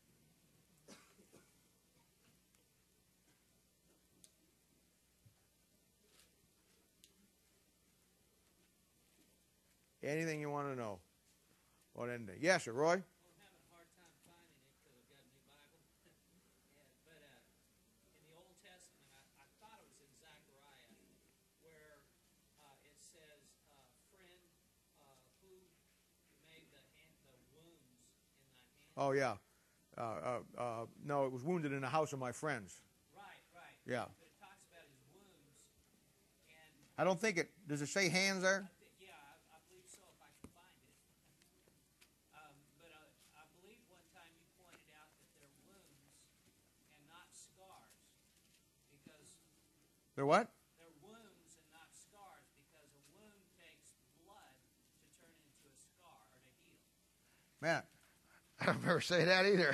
Anything you want to know? What ending? Yes, sir, Roy? I'm having a hard time finding it because I've got a new Bible. But in the Old Testament, I thought it was in Zechariah, where it says, friend, who made the wounds in thy hand? Oh, yeah. No, it was wounded in the house of my friends. Right. Yeah. But it talks about his wounds. And I don't think it, does it say hands there? yeah, I believe so, if I can find it. But I believe one time you pointed out that they're wounds and not scars. Because They're what? they're wounds and not scars, because a wound takes blood to turn into a scar or to heal. Man, I don't ever say that either.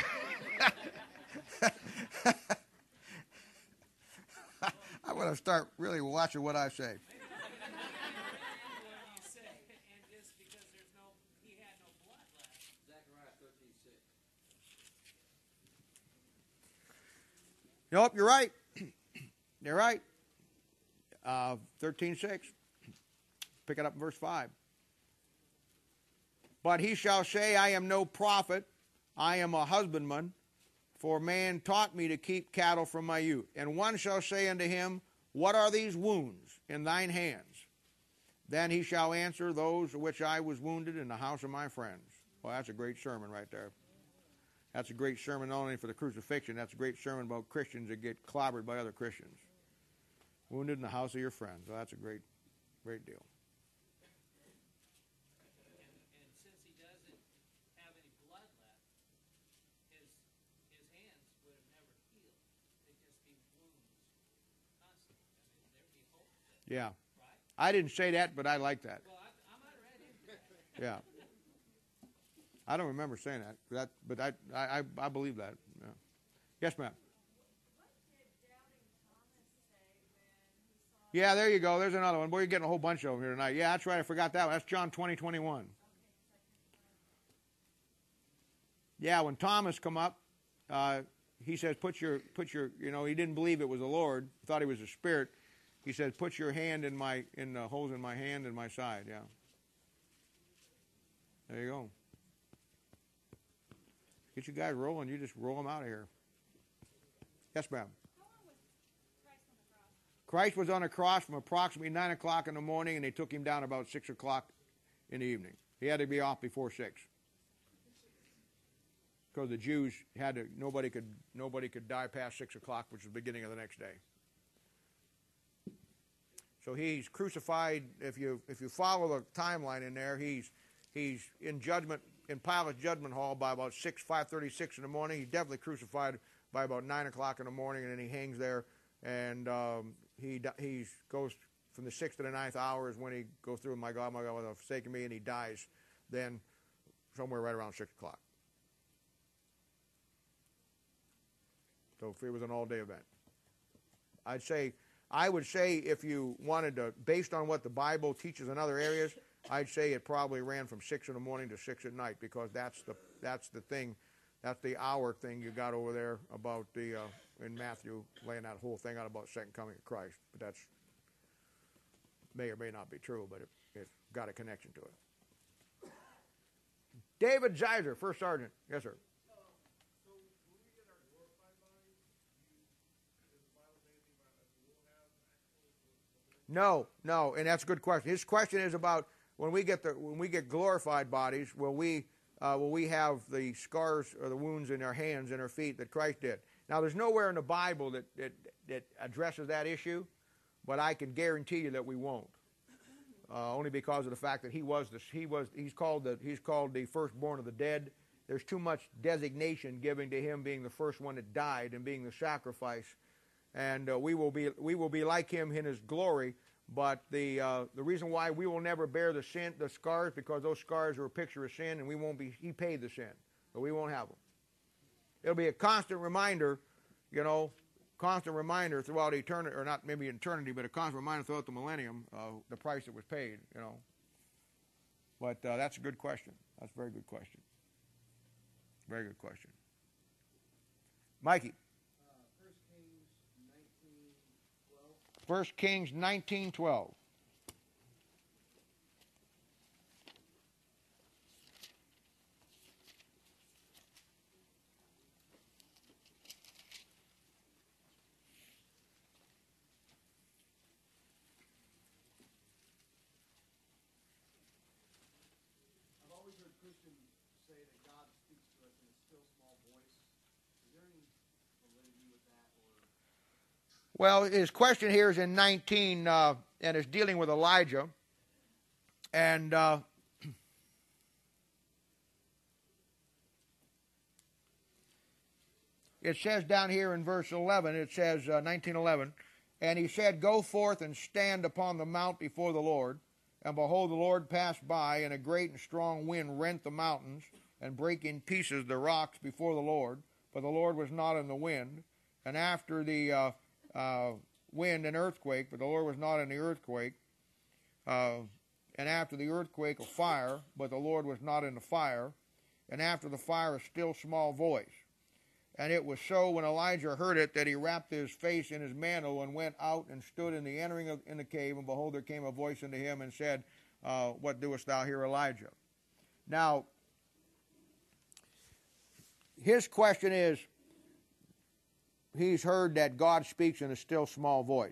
I'm going to start really watching what I say. What you say, and just because he had no blood left. Zechariah 13:6. Nope, you're right. You're right. 13:6. Pick it up in verse 5. But he shall say, I am no prophet, I am a husbandman, for man taught me to keep cattle from my youth. And one shall say unto him, what are these wounds in thine hands? Then he shall answer, those which I was wounded in the house of my friends. Well, that's a great sermon right there. That's a great sermon not only for the crucifixion, that's a great sermon about Christians that get clobbered by other Christians. Wounded in the house of your friends. Well, that's a great, great deal. And since he doesn't have any blood left, his hands would have never healed. They'd just be wounds constantly. I mean, there'd be hope there, Yeah. right? I didn't say that, but I like that. Well, I might have read it. Yeah. I don't remember saying that, but I believe that. Yeah. Yes, ma'am. Yeah, there you go. There's another one. Boy, you're getting a whole bunch of them here tonight. Yeah, that's right. I forgot that one. That's John 20:21. Yeah, when Thomas come up, he says, put your, he didn't believe it was the Lord, thought he was a spirit. He says, put your hand in the holes in my hand and my side. Yeah. There you go. Get you guys rolling. You just roll them out of here. Yes, ma'am. How long was Christ on the cross? Christ was on a cross from approximately 9 o'clock in the morning, and they took him down about 6 o'clock in the evening. He had to be off before 6. Because the Jews nobody could die past 6 o'clock, which is the beginning of the next day. So he's crucified. If you follow the timeline in there, he's in judgment in Pilate's judgment hall by about 5:36 in the morning. He's definitely crucified by about 9 o'clock in the morning, and then he hangs there, and he goes from the 6th to the 9th hour is when he goes through, my God, why have you forsaken me, and he dies then somewhere right around 6 o'clock. So it was an all-day event. I would say if you wanted to, based on what the Bible teaches in other areas, I'd say it probably ran from 6 in the morning to 6 at night, because that's the thing, that's the hour thing you got over there about in Matthew, laying that whole thing out about second coming of Christ. But that's may or may not be true, but it's got a connection to it. David Zeiser, First Sergeant. Yes, sir. No, and that's a good question. His question is about when we get glorified bodies, will we have the scars or the wounds in our hands and our feet that Christ did? Now, there's nowhere in the Bible that addresses that issue, but I can guarantee you that we won't. Only because of the fact that he's called the firstborn of the dead. There's too much designation given to him being the first one that died and being the sacrifice. And we will be like him in his glory. But the reason why we will never bear the scars, because those scars are a picture of sin, and he paid the sin, but we won't have them. It'll be a constant reminder, throughout eternity, or not maybe eternity, but a constant reminder throughout the millennium of the price that was paid, But that's a good question. That's a very good question. Very good question. Mikey. 1 Kings 19:12. I've always heard Christians say that God speaks to us in a still small voice. Is there any validity with that, or? Well, his question here is in 19, and it's dealing with Elijah. And it says down here in verse 11, it says 19:11, and he said, "Go forth and stand upon the mount before the Lord. And behold, the Lord passed by, and a great and strong wind rent the mountains and brake in pieces the rocks before the Lord. But the Lord was not in the wind. And after the wind, an earthquake, but the Lord was not in the earthquake. And after the earthquake, a fire, but the Lord was not in the fire. And after the fire, a still small voice. And it was so, when Elijah heard it, that he wrapped his face in his mantle and went out and stood in the entering in the cave. And behold, there came a voice unto him and said, What doest thou here, Elijah?" Now, his question is, he's heard that God speaks in a still small voice.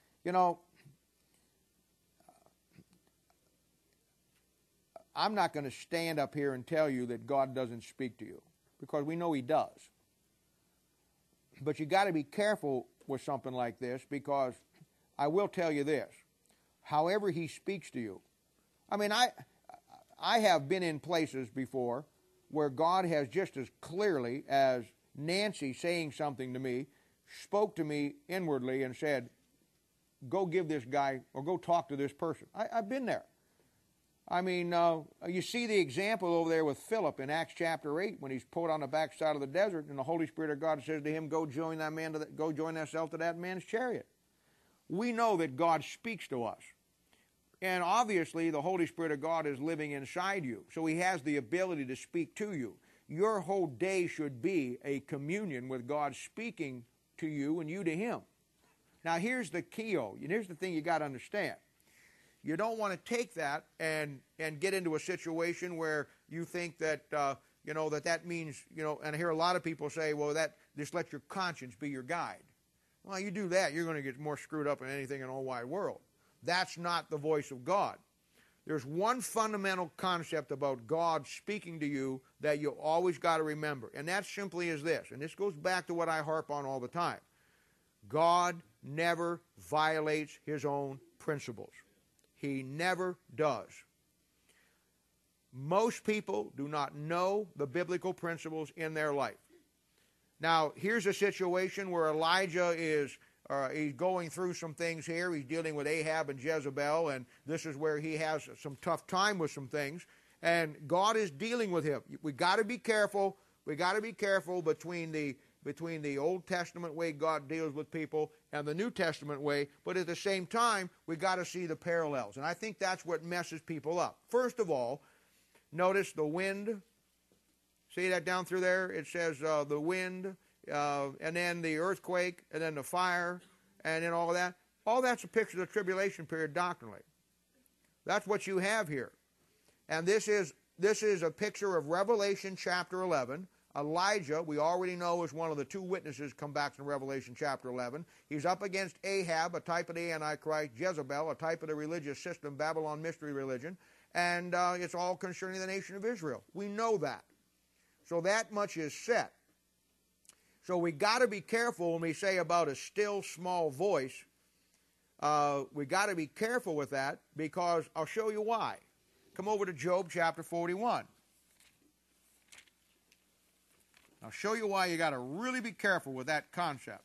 I'm not going to stand up here and tell you that God doesn't speak to you, because we know he does. But you got to be careful with something like this, because I will tell you this. However he speaks to you. I mean, I have been in places before where God has just as clearly as Nancy saying something to me, spoke to me inwardly and said, "Go give this guy, or go talk to this person." I've been there. I mean, you see the example over there with Philip in Acts chapter 8 when he's put on the backside of the desert, and the Holy Spirit of God says to him, "Go join that man. Go join thyself to that man's chariot." We know that God speaks to us, and obviously the Holy Spirit of God is living inside you, so He has the ability to speak to you. Your whole day should be a communion with God speaking to you and you to Him. Now, here's the key, here's the thing you got to understand. You don't want to take that and get into a situation where you think that, that means, and I hear a lot of people say, well, that just let your conscience be your guide. Well, you do that, you're going to get more screwed up than anything in the whole wide world. That's not the voice of God. There's one fundamental concept about God speaking to you that you always got to remember, and that simply is this, and this goes back to what I harp on all the time. God never violates His own principles. He never does. Most people do not know the biblical principles in their life. Now, here's a situation where Elijah is he's going through some things here. He's dealing with Ahab and Jezebel, and this is where he has some tough time with some things. And God is dealing with him. We got to be careful. We got to be careful between the Old Testament way God deals with people and the New Testament way, but at the same time, we got to see the parallels. And I think that's what messes people up. First of all, notice the wind. See that down through there? It says the wind, and then the earthquake, and then the fire, and then all of that. All that's a picture of the tribulation period doctrinally. That's what you have here. And this is a picture of Revelation chapter 11. Elijah, we already know, is one of the two witnesses come back in Revelation chapter 11. He's up against Ahab, a type of the Antichrist, Jezebel, a type of the religious system, Babylon mystery religion, and it's all concerning the nation of Israel. We know that. So that much is set. So we got to be careful when we say about a still small voice. We got to be careful with that, because I'll show you why. Come over to Job chapter 41. I'll show you why you got to really be careful with that concept.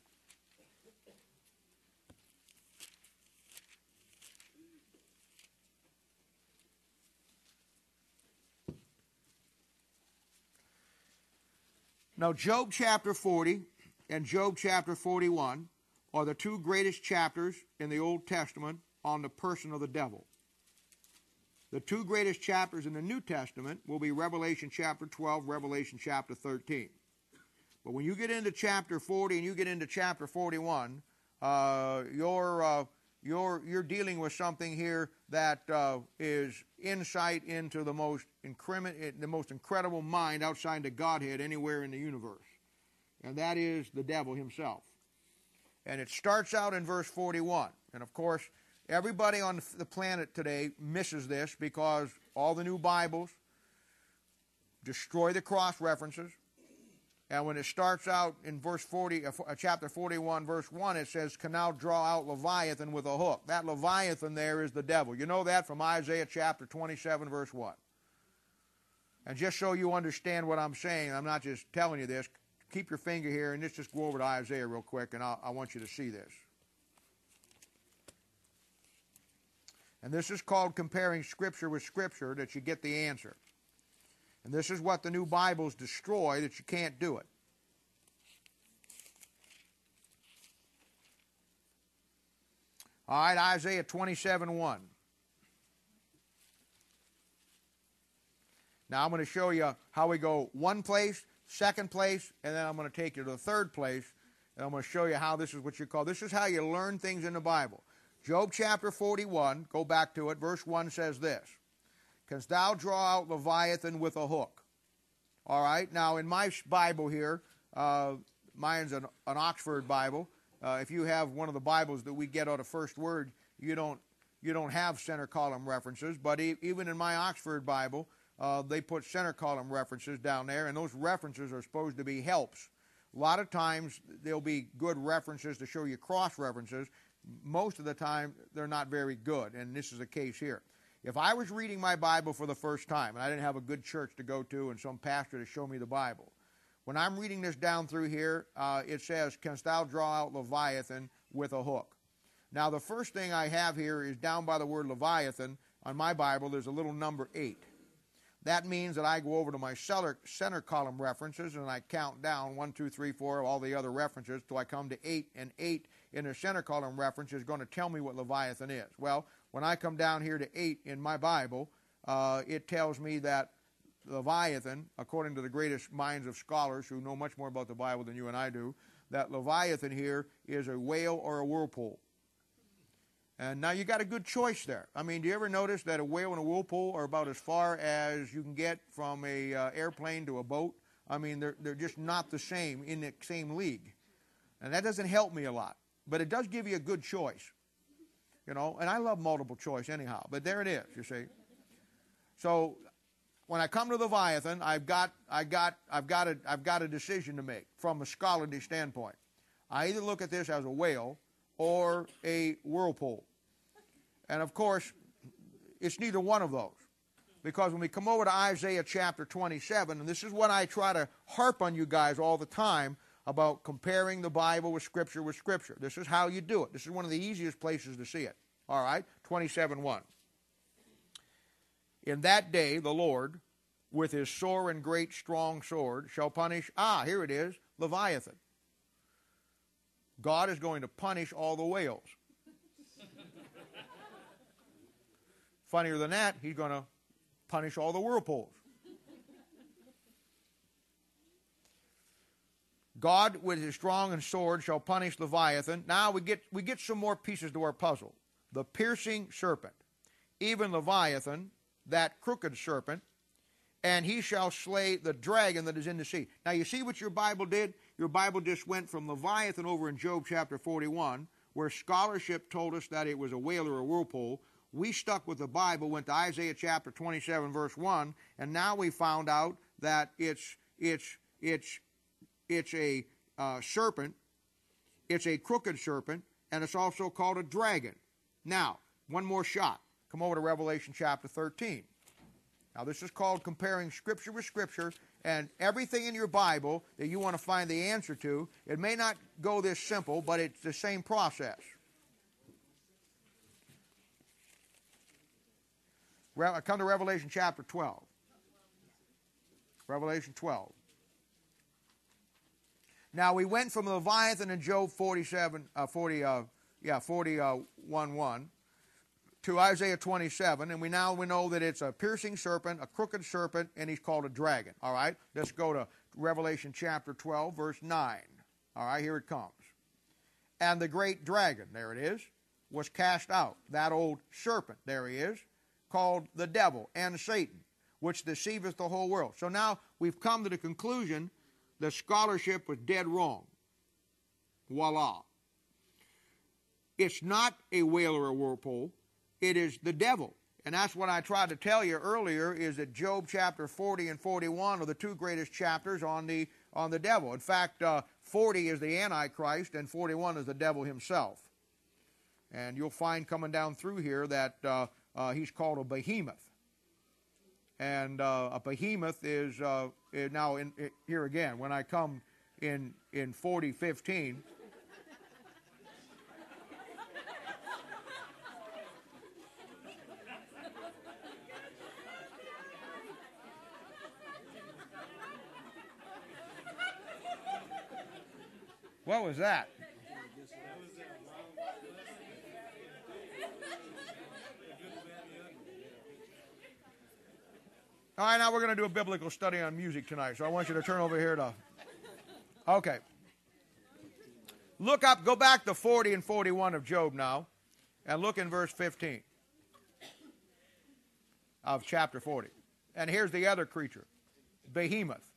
Now, Job chapter 40 and Job chapter 41 are the two greatest chapters in the Old Testament on the person of the devil. The two greatest chapters in the New Testament will be Revelation chapter 12, Revelation chapter 13. But when you get into chapter 40 and you get into chapter 41, you're dealing with something here that is insight into the most incredible mind outside the Godhead anywhere in the universe. And that is the devil himself. And it starts out in verse 41. And of course, everybody on the planet today misses this because all the new Bibles destroy the cross references. And when it starts out in verse 40, chapter 41, verse 1, it says, "Can now draw out Leviathan with a hook." That Leviathan there is the devil. You know that from Isaiah chapter 27, verse 1. And just so you understand what I'm saying, I'm not just telling you this, keep your finger here and let's just go over to Isaiah real quick, and I want you to see this. And this is called comparing Scripture with Scripture, that you get the answer. And this is what the new Bibles destroy, that you can't do it. All right, Isaiah 27:1. Now I'm going to show you how we go one place, second place, and then I'm going to take you to the third place, and I'm going to show you how this is what you call, this is how you learn things in the Bible. Job chapter 41, go back to it, verse 1 says this: "Canst thou draw out Leviathan with a hook?" All right, now in my Bible here, mine's an Oxford Bible. If you have one of the Bibles that we get out of First Word, you don't have center column references. But even in my Oxford Bible, they put center column references down there, and those references are supposed to be helps. A lot of times there'll be good references to show you cross references. Most of the time they're not very good, and this is the case here. If I was reading my Bible for the first time, and I didn't have a good church to go to and some pastor to show me the Bible, when I'm reading this down through here, it says, "Canst thou draw out Leviathan with a hook?" Now, the first thing I have here is down by the word Leviathan. on my Bible, there's a little number 8. That means that I go over to my center column references and I count down 1, 2, 3, 4, all the other references till I come to 8, and 8 in the center column reference is going to tell me what Leviathan is. Well, when I come down here to 8 in my Bible, it tells me that Leviathan, according to the greatest minds of scholars who know much more about the Bible than you and I do, that Leviathan here is a whale or a whirlpool. And now you got a good choice there. I mean, do you ever notice that a whale and a whirlpool are about as far as you can get from a airplane to a boat? I mean, they're just not the same in the same league. And that doesn't help me a lot. But it does give you a good choice. You know, and I love multiple choice anyhow. But there it is, you see. So when I come to Leviathan, I've got a decision to make from a scholarly standpoint. I either look at this as a whale or a whirlpool. And of course, it's neither one of those. Because when we come over to Isaiah chapter 27, and this is what I try to harp on you guys all the time about comparing the Bible with Scripture with Scripture. This is how you do it. This is one of the easiest places to see it. All right, 27:1. In that day, the Lord, with his sore and great strong sword, shall punish, here it is, Leviathan. God is going to punish all the whales. Funnier than that, he's going to punish all the whirlpools. God with his strong and sword shall punish Leviathan. Now we get some more pieces to our puzzle. The piercing serpent, even Leviathan, that crooked serpent, and he shall slay the dragon that is in the sea. Now you see what your Bible did? Your Bible just went from Leviathan over in Job chapter 41, where scholarship told us that it was a whale or a whirlpool. We stuck with the Bible, went to Isaiah chapter 27, verse 1, and now we found out that it's a serpent, it's a crooked serpent, and it's also called a dragon. Now, one more shot. Come over to Revelation chapter 13. Now, this is called comparing Scripture with Scripture, and everything in your Bible that you want to find the answer to, it may not go this simple, but it's the same process. Come to Revelation chapter 12. Revelation 12. Now, we went from Leviathan in Job 41:1 to Isaiah 27, and we know that it's a piercing serpent, a crooked serpent, and he's called a dragon. All right, let's go to Revelation chapter 12, verse 9. All right, here it comes. And the great dragon, there it is, was cast out, that old serpent, there he is, called the devil and Satan, which deceiveth the whole world. So now we've come to the conclusion the scholarship was dead wrong. Voila. It's not a whale or a whirlpool. It is the devil. And that's what I tried to tell you earlier, is that Job chapter 40 and 41 are the two greatest chapters on the devil. In fact, 40 is the Antichrist and 41 is the devil himself. And you'll find coming down through here that he's called a behemoth. And a behemoth is now here again. When I come in 40:15, what was that? All right, now we're going to do a biblical study on music tonight, so I want you to turn over here to... Okay. Look up, go back to 40 and 41 of Job now, and look in verse 15 of chapter 40. And here's the other creature, behemoth.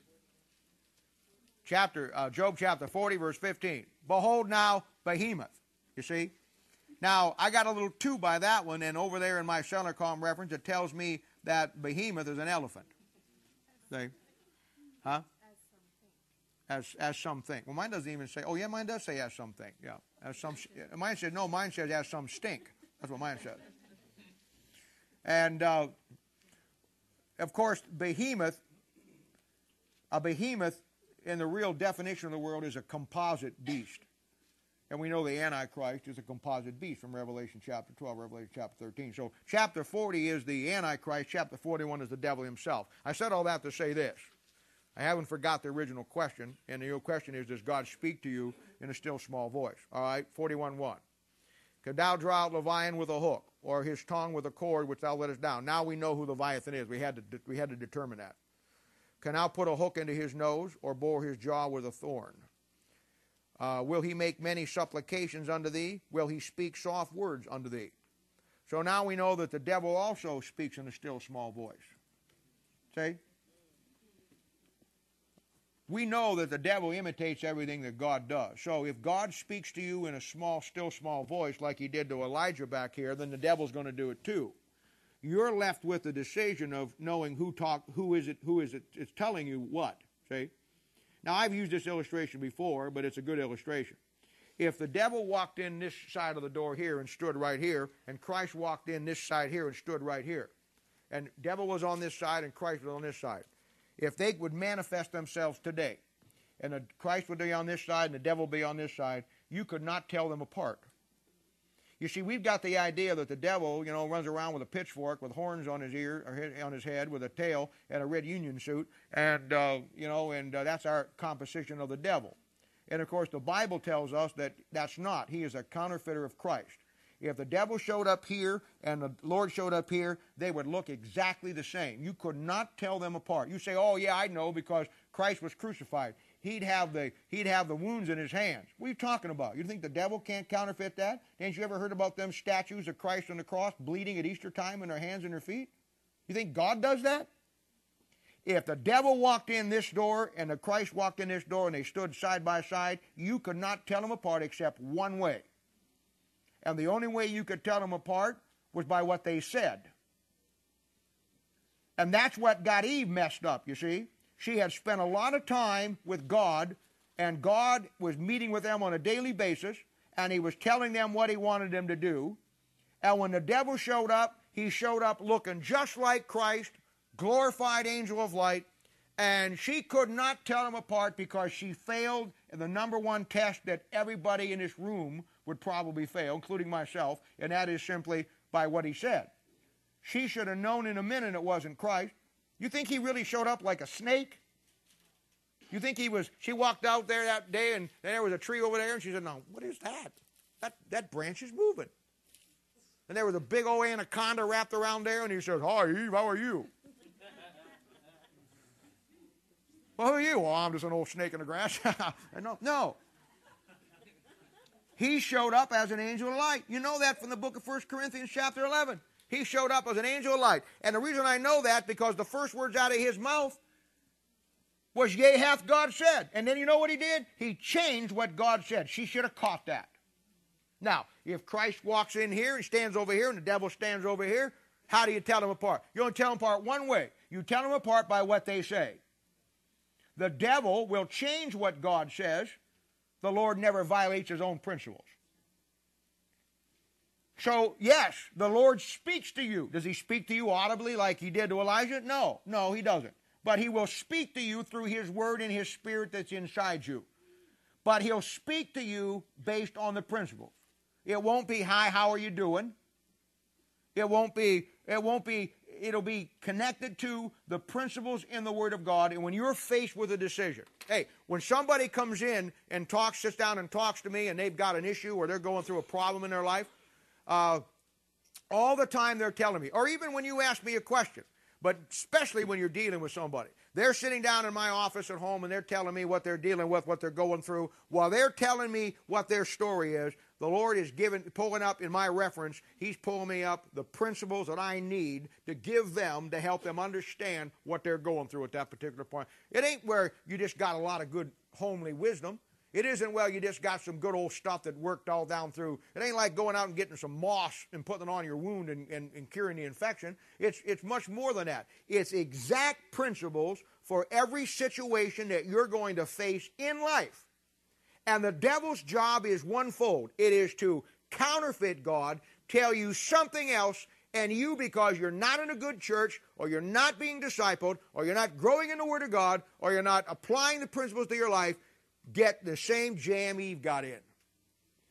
Job chapter 40, verse 15. Behold now, behemoth. You see? Now, I got a little 2 by that one, and over there in my center column reference, it tells me that behemoth is an elephant. See? Huh? As something. Well, mine doesn't even say, oh yeah, mine does say as something. Yeah. As some, mine says, no, mine says as some stink. That's what mine says. And, of course, a behemoth in the real definition of the word is a composite beast. And we know the Antichrist is a composite beast from Revelation chapter 12, Revelation chapter 13. So chapter 40 is the Antichrist, chapter 41 is the devil himself. I said all that to say this. I haven't forgot the original question, and the real question is, does God speak to you in a still small voice? All right, 41:1. Could thou draw out Leviathan with a hook, or his tongue with a cord which thou lettest down? Now we know who Leviathan is. We had to determine that. Can thou put a hook into his nose, or bore his jaw with a thorn? Will he make many supplications unto thee? Will he speak soft words unto thee? So now we know that the devil also speaks in a still small voice. See? We know that the devil imitates everything that God does. So if God speaks to you in a still small voice like he did to Elijah back here, then the devil's going to do it too. You're left with the decision of knowing who is it telling you what. See? Now, I've used this illustration before, but it's a good illustration. If the devil walked in this side of the door here and stood right here, and Christ walked in this side here and stood right here, and devil was on this side and Christ was on this side, if they would manifest themselves today, and Christ would be on this side and the devil would be on this side, you could not tell them apart. You see, we've got the idea that the devil, runs around with a pitchfork with horns on his ear or on his head with a tail and a red union suit, and that's our composition of the devil. And of course, the Bible tells us that that's not. He is a counterfeiter of Christ. If the devil showed up here and the Lord showed up here, they would look exactly the same. You could not tell them apart. You say, "Oh yeah, I know because Christ was crucified. He'd have the wounds in his hands." What are you talking about? You think the devil can't counterfeit that? Ain't you ever heard about them statues of Christ on the cross bleeding at Easter time in their hands and their feet? You think God does that? If the devil walked in this door and the Christ walked in this door and they stood side by side, you could not tell them apart except one way. And the only way you could tell them apart was by what they said. And that's what got Eve messed up, you see. She had spent a lot of time with God, and God was meeting with them on a daily basis, and he was telling them what he wanted them to do. And when the devil showed up, he showed up looking just like Christ, glorified angel of light, and she could not tell them apart because she failed in the number one test that everybody in this room would probably fail, including myself, and that is simply by what he said. She should have known in a minute it wasn't Christ. You think he really showed up like a snake? You think she walked out there that day and there was a tree over there and she said, "No, what is that? That branch is moving." And there was a big old anaconda wrapped around there and he says, "Hi Eve, how are you?" "Well, who are you?" "Well, I'm just an old snake in the grass." No. He showed up as an angel of light. You know that from the book of 1 Corinthians chapter 11. He showed up as an angel of light. And the reason I know that, because the first words out of his mouth was, "Yea, hath God said." And then you know what he did? He changed what God said. She should have caught that. Now, if Christ walks in here and stands over here and the devil stands over here, how do you tell them apart? You only tell them apart one way. You tell them apart by what they say. The devil will change what God says. The Lord never violates his own principles. So, yes, the Lord speaks to you. Does he speak to you audibly like he did to Elijah? No, he doesn't. But he will speak to you through his word and his spirit that's inside you. But he'll speak to you based on the principles. It won't be, "Hi, how are you doing?" It'll be connected to the principles in the Word of God. And when you're faced with a decision, when somebody comes in and sits down and talks to me and they've got an issue or they're going through a problem in their life, all the time they're telling me, or even when you ask me a question, but especially when you're dealing with somebody. They're sitting down in my office at home and they're telling me what they're dealing with, what they're going through. While they're telling me what their story is, the Lord is pulling up in my reference, he's pulling me up the principles that I need to give them to help them understand what they're going through at that particular point. It ain't where you just got a lot of good homely wisdom. It isn't, well, you just got some good old stuff that worked all down through. It ain't like going out and getting some moss and putting it on your wound and curing the infection. It's much more than that. It's exact principles for every situation that you're going to face in life. And the devil's job is onefold. It is to counterfeit God, tell you something else, and you, because you're not in a good church, or you're not being discipled, or you're not growing in the Word of God, or you're not applying the principles to your life, get the same jam Eve got in.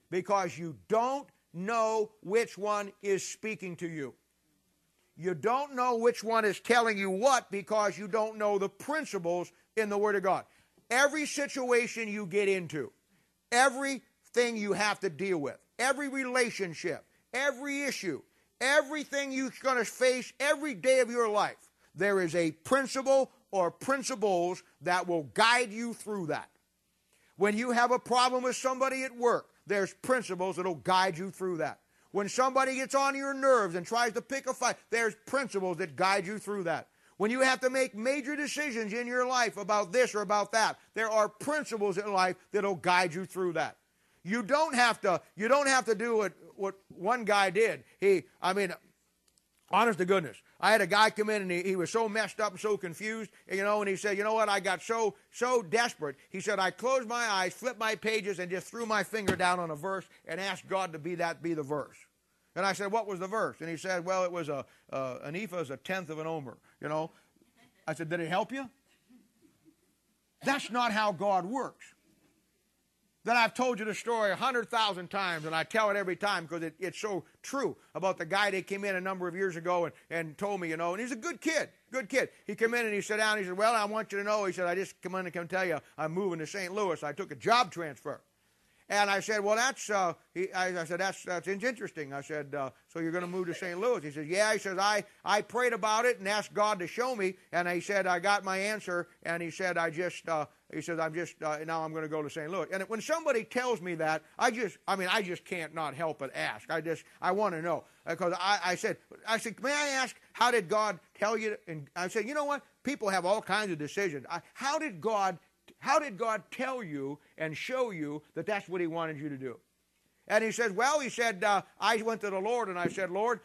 because you don't know which one is speaking to you. You don't know which one is telling you what because you don't know the principles in the Word of God. Every situation you get into, everything you have to deal with, every relationship, every issue, everything you're going to face every day of your life, there is a principle or principles that will guide you through that. When you have a problem with somebody at work, there's principles that will guide you through that. When somebody gets on your nerves and tries to pick a fight, there's principles that guide you through that. When you have to make major decisions in your life about this or about that, there are principles in life that will guide you through that. You don't have to do what one guy did. Honest to goodness, I had a guy come in and he was so messed up and so confused, and he said, you know what, I got so desperate. He said, I closed my eyes, flipped my pages, and just threw my finger down on a verse and asked God to be the verse. And I said, what was the verse? And he said, well, it was an ephah is a tenth of an omer, I said, did it help you? That's not how God works. Then I've told you the story 100,000 times, and I tell it every time because it's so true about the guy that came in a number of years ago and told me, and he's a good kid. He came in and he sat down and he said, well, I want you to know, he said, I just come in and come tell you I'm moving to St. Louis. I took a job transfer. And I said, well, that's interesting. I said, so you're going to move to St. Louis? He said, yeah. He says, I prayed about it and asked God to show me. And he said, I got my answer. And he said, now I'm going to go to St. Louis. And when somebody tells me that, I just can't not help but ask. I want to know. Because I said, may I ask, how did God tell you? And I said, you know what? People have all kinds of decisions. How did God tell you and show you that that's what he wanted you to do? And he says, I went to the Lord and I said, Lord,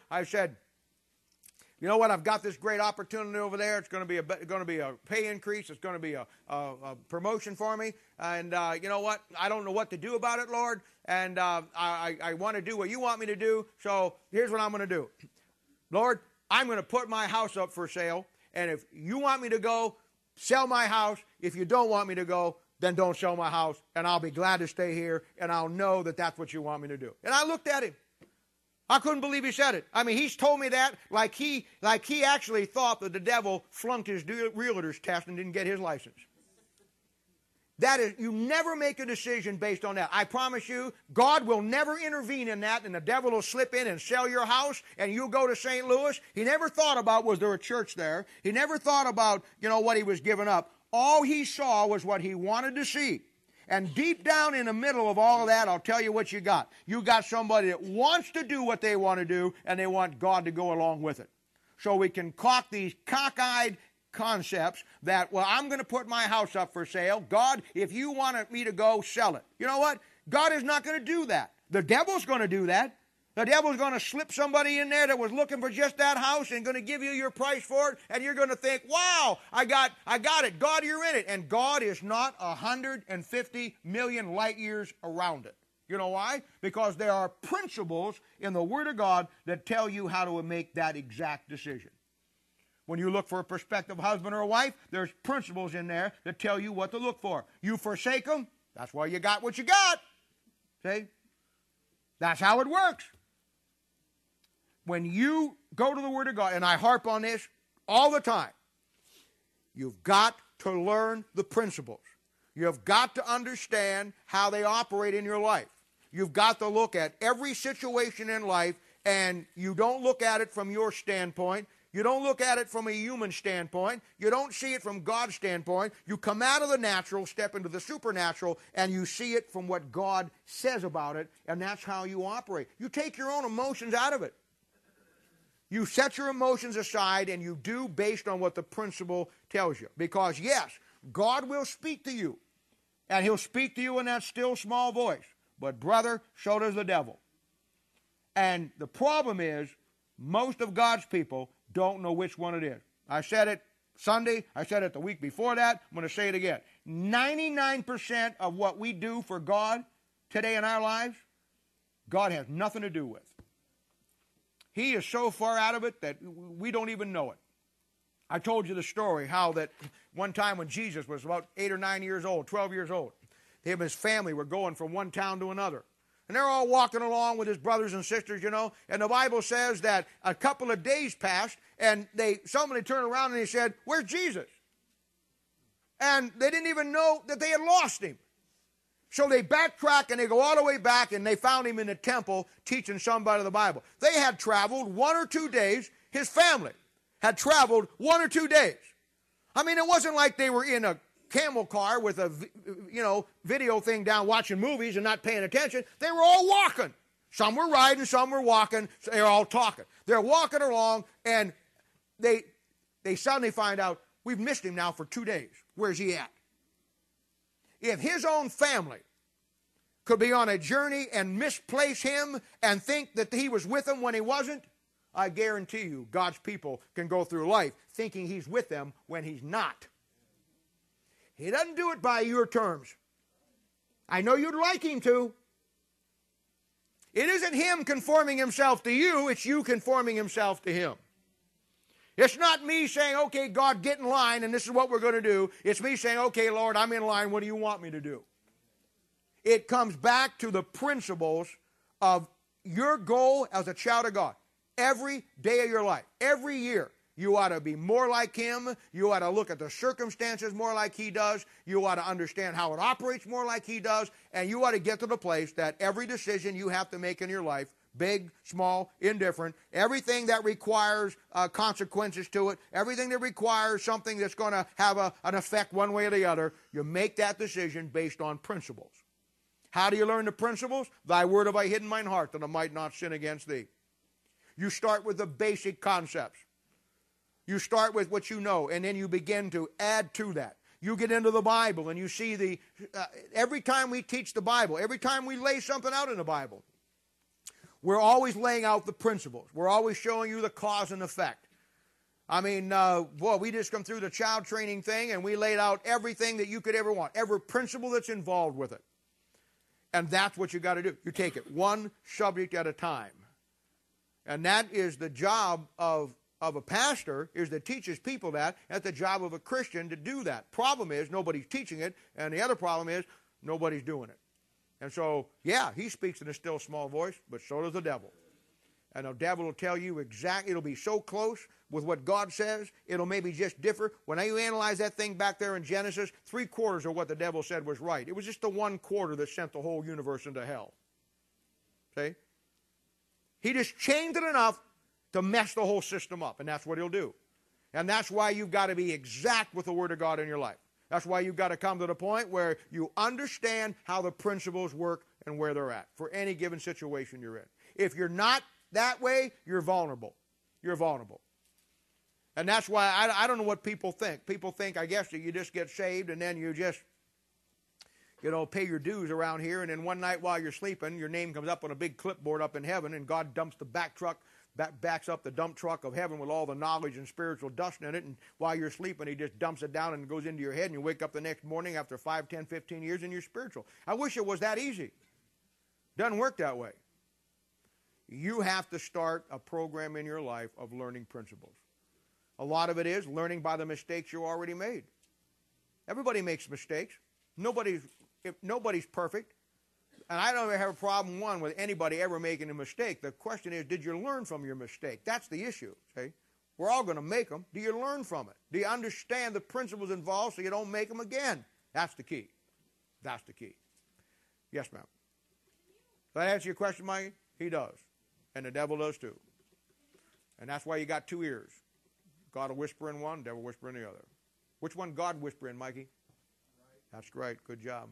you know what? I've got this great opportunity over there. It's going to be a pay increase. It's going to be a promotion for me. And you know what? I don't know what to do about it, Lord. And I want to do what you want me to do. So here's what I'm going to do. Lord, I'm going to put my house up for sale. And if you want me to go, sell my house. If you don't want me to go, then don't sell my house, and I'll be glad to stay here, and I'll know that that's what you want me to do. And I looked at him. I couldn't believe he said it. He's told me that like he actually thought that the devil flunked his realtor's test and didn't get his license. That is, you never make a decision based on that. I promise you, God will never intervene in that, and the devil will slip in and sell your house, and you'll go to St. Louis. He never thought about, was there a church there? He never thought about, what he was giving up. All he saw was what he wanted to see. And deep down in the middle of all of that, I'll tell you what you got. You got somebody that wants to do what they want to do, and they want God to go along with it. So we can concoct these cockeyed concepts that, well, I'm going to put my house up for sale. God, if you want me to go, sell it. You know what? God is not going to do that. The devil's going to do that. The devil's going to slip somebody in there that was looking for just that house and going to give you your price for it, and you're going to think, wow, I got it. God, you're in it. And God is not 150 million light years around it. You know why? Because there are principles in the Word of God that tell you how to make that exact decision. When you look for a prospective husband or a wife, there's principles in there that tell you what to look for. You forsake them, that's why you got what you got. See? That's how it works. When you go to the Word of God, and I harp on this all the time, you've got to learn the principles. You've got to understand how they operate in your life. You've got to look at every situation in life, and you don't look at it from your standpoint. You don't look at it from a human standpoint. You don't see it from God's standpoint. You come out of the natural, step into the supernatural, and you see it from what God says about it, and that's how you operate. You take your own emotions out of it. You set your emotions aside and you do based on what the principle tells you. Because, yes, God will speak to you. And he'll speak to you in that still small voice. But, brother, so does the devil. And the problem is, most of God's people don't know which one it is. I said it Sunday. I said it the week before that. I'm going to say it again. 99% of what we do for God today in our lives, God has nothing to do with. He is so far out of it that we don't even know it. I told you the story how that one time when Jesus was about 8 or 9 years old, 12 years old, him and his family were going from one town to another. And they're all walking along with his brothers and sisters, you know. And the Bible says that a couple of days passed, and somebody turned around and they said, "Where's Jesus?" And they didn't even know that they had lost him. So they backtrack and they go all the way back, and they found him in the temple teaching somebody the Bible. They had traveled 1 or 2 days. His family had traveled 1 or 2 days. I mean, it wasn't like they were in a camel car with a video thing down watching movies and not paying attention. They were all walking. Some were riding, some were walking. So they're all talking. They're walking along, and they suddenly find out, we've missed him now for 2 days. Where's he at? If his own family could be on a journey and misplace him and think that he was with them when he wasn't, I guarantee you God's people can go through life thinking he's with them when he's not. He doesn't do it by your terms. I know you'd like him to. It isn't him conforming himself to you, it's you conforming himself to him. It's not me saying, "Okay, God, get in line, and this is what we're going to do." It's me saying, "Okay, Lord, I'm in line. What do you want me to do?" It comes back to the principles of your goal as a child of God. Every day of your life, every year, you ought to be more like him. You ought to look at the circumstances more like he does. You ought to understand how it operates more like he does. And you ought to get to the place that every decision you have to make in your life, big, small, indifferent, everything that requires consequences to it, everything that requires something that's going to have an effect one way or the other, you make that decision based on principles. How do you learn the principles? "Thy word have I hid in mine heart, that I might not sin against thee." You start with the basic concepts. You start with what you know, and then you begin to add to that. You get into the Bible, and you see every time we teach the Bible, every time we lay something out in the Bible, we're always laying out the principles. We're always showing you the cause and effect. I mean, we just come through the child training thing, and we laid out everything that you could ever want, every principle that's involved with it. And that's what you got to do. You take it one subject at a time. And that is the job of a pastor, is to teach his people that. That's the job of a Christian to do that. Problem is, nobody's teaching it, and the other problem is, nobody's doing it. And so, yeah, he speaks in a still small voice, but so does the devil. And the devil will tell you exactly, it'll be so close with what God says, it'll maybe just differ. When you analyze that thing back there in Genesis, 3/4 of what the devil said was right. It was just the 1/4 that sent the whole universe into hell. See? He just changed it enough to mess the whole system up, and that's what he'll do. And that's why you've got to be exact with the Word of God in your life. That's why you've got to come to the point where you understand how the principles work and where they're at for any given situation you're in. If you're not that way, you're vulnerable. You're vulnerable. And that's why I don't know what people think. People think, I guess, that you just get saved and then you just, pay your dues around here, and then one night while you're sleeping, your name comes up on a big clipboard up in heaven, and God dumps the backs up the dump truck of heaven with all the knowledge and spiritual dust in it, and while you're sleeping, he just dumps it down and it goes into your head, and you wake up the next morning after 5, 10, 15 years, and you're spiritual. I wish it was that easy. Doesn't work that way. You have to start a program in your life of learning principles. A lot of it is learning by the mistakes you already made. Everybody makes mistakes. Nobody's perfect. And I don't have a problem, with anybody ever making a mistake. The question is, did you learn from your mistake? That's the issue. See? We're all going to make them. Do you learn from it? Do you understand the principles involved so you don't make them again? That's the key. That's the key. Yes, ma'am. Does that answer your question, Mikey? He does. And the devil does too. And that's why you got 2 ears. God will whisper in one, devil will whisper in the other. Which one God whisper in, Mikey? That's great. Good job.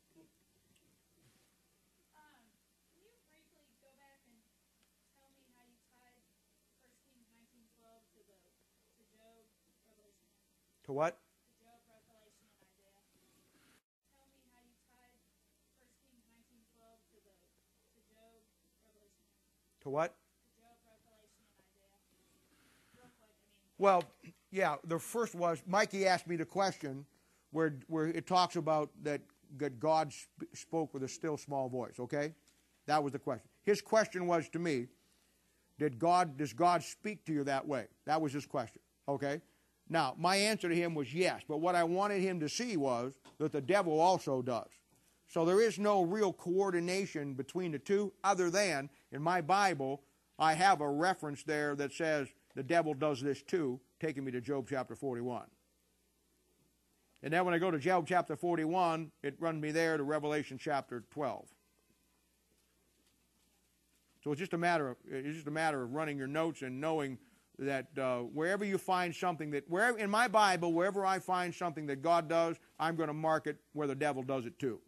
Can you briefly go back and tell me how you tied 1 Kings 19:12 to Job, Revelation? To what? To Job, Revelation, and Isaiah. Tell me how you tied 1 Kings 19:12 to Job, Revelation. To what? To Job, Revelation, and Isaiah. Real quick, Well, yeah, the first was, Mikey asked me the question where it talks about that God spoke with a still small voice, okay? That was the question. His question was to me, does God speak to you that way? That was his question, okay? Now, my answer to him was yes, but what I wanted him to see was that the devil also does. So there is no real coordination between the two, other than in my Bible, I have a reference there that says the devil does this too, taking me to Job chapter 41. And then when I go to Job chapter 41, it runs me there to Revelation chapter 12. So it's just a matter of running your notes and knowing that wherever you find something in my Bible, wherever I find something that God does, I'm going to mark it where the devil does it too.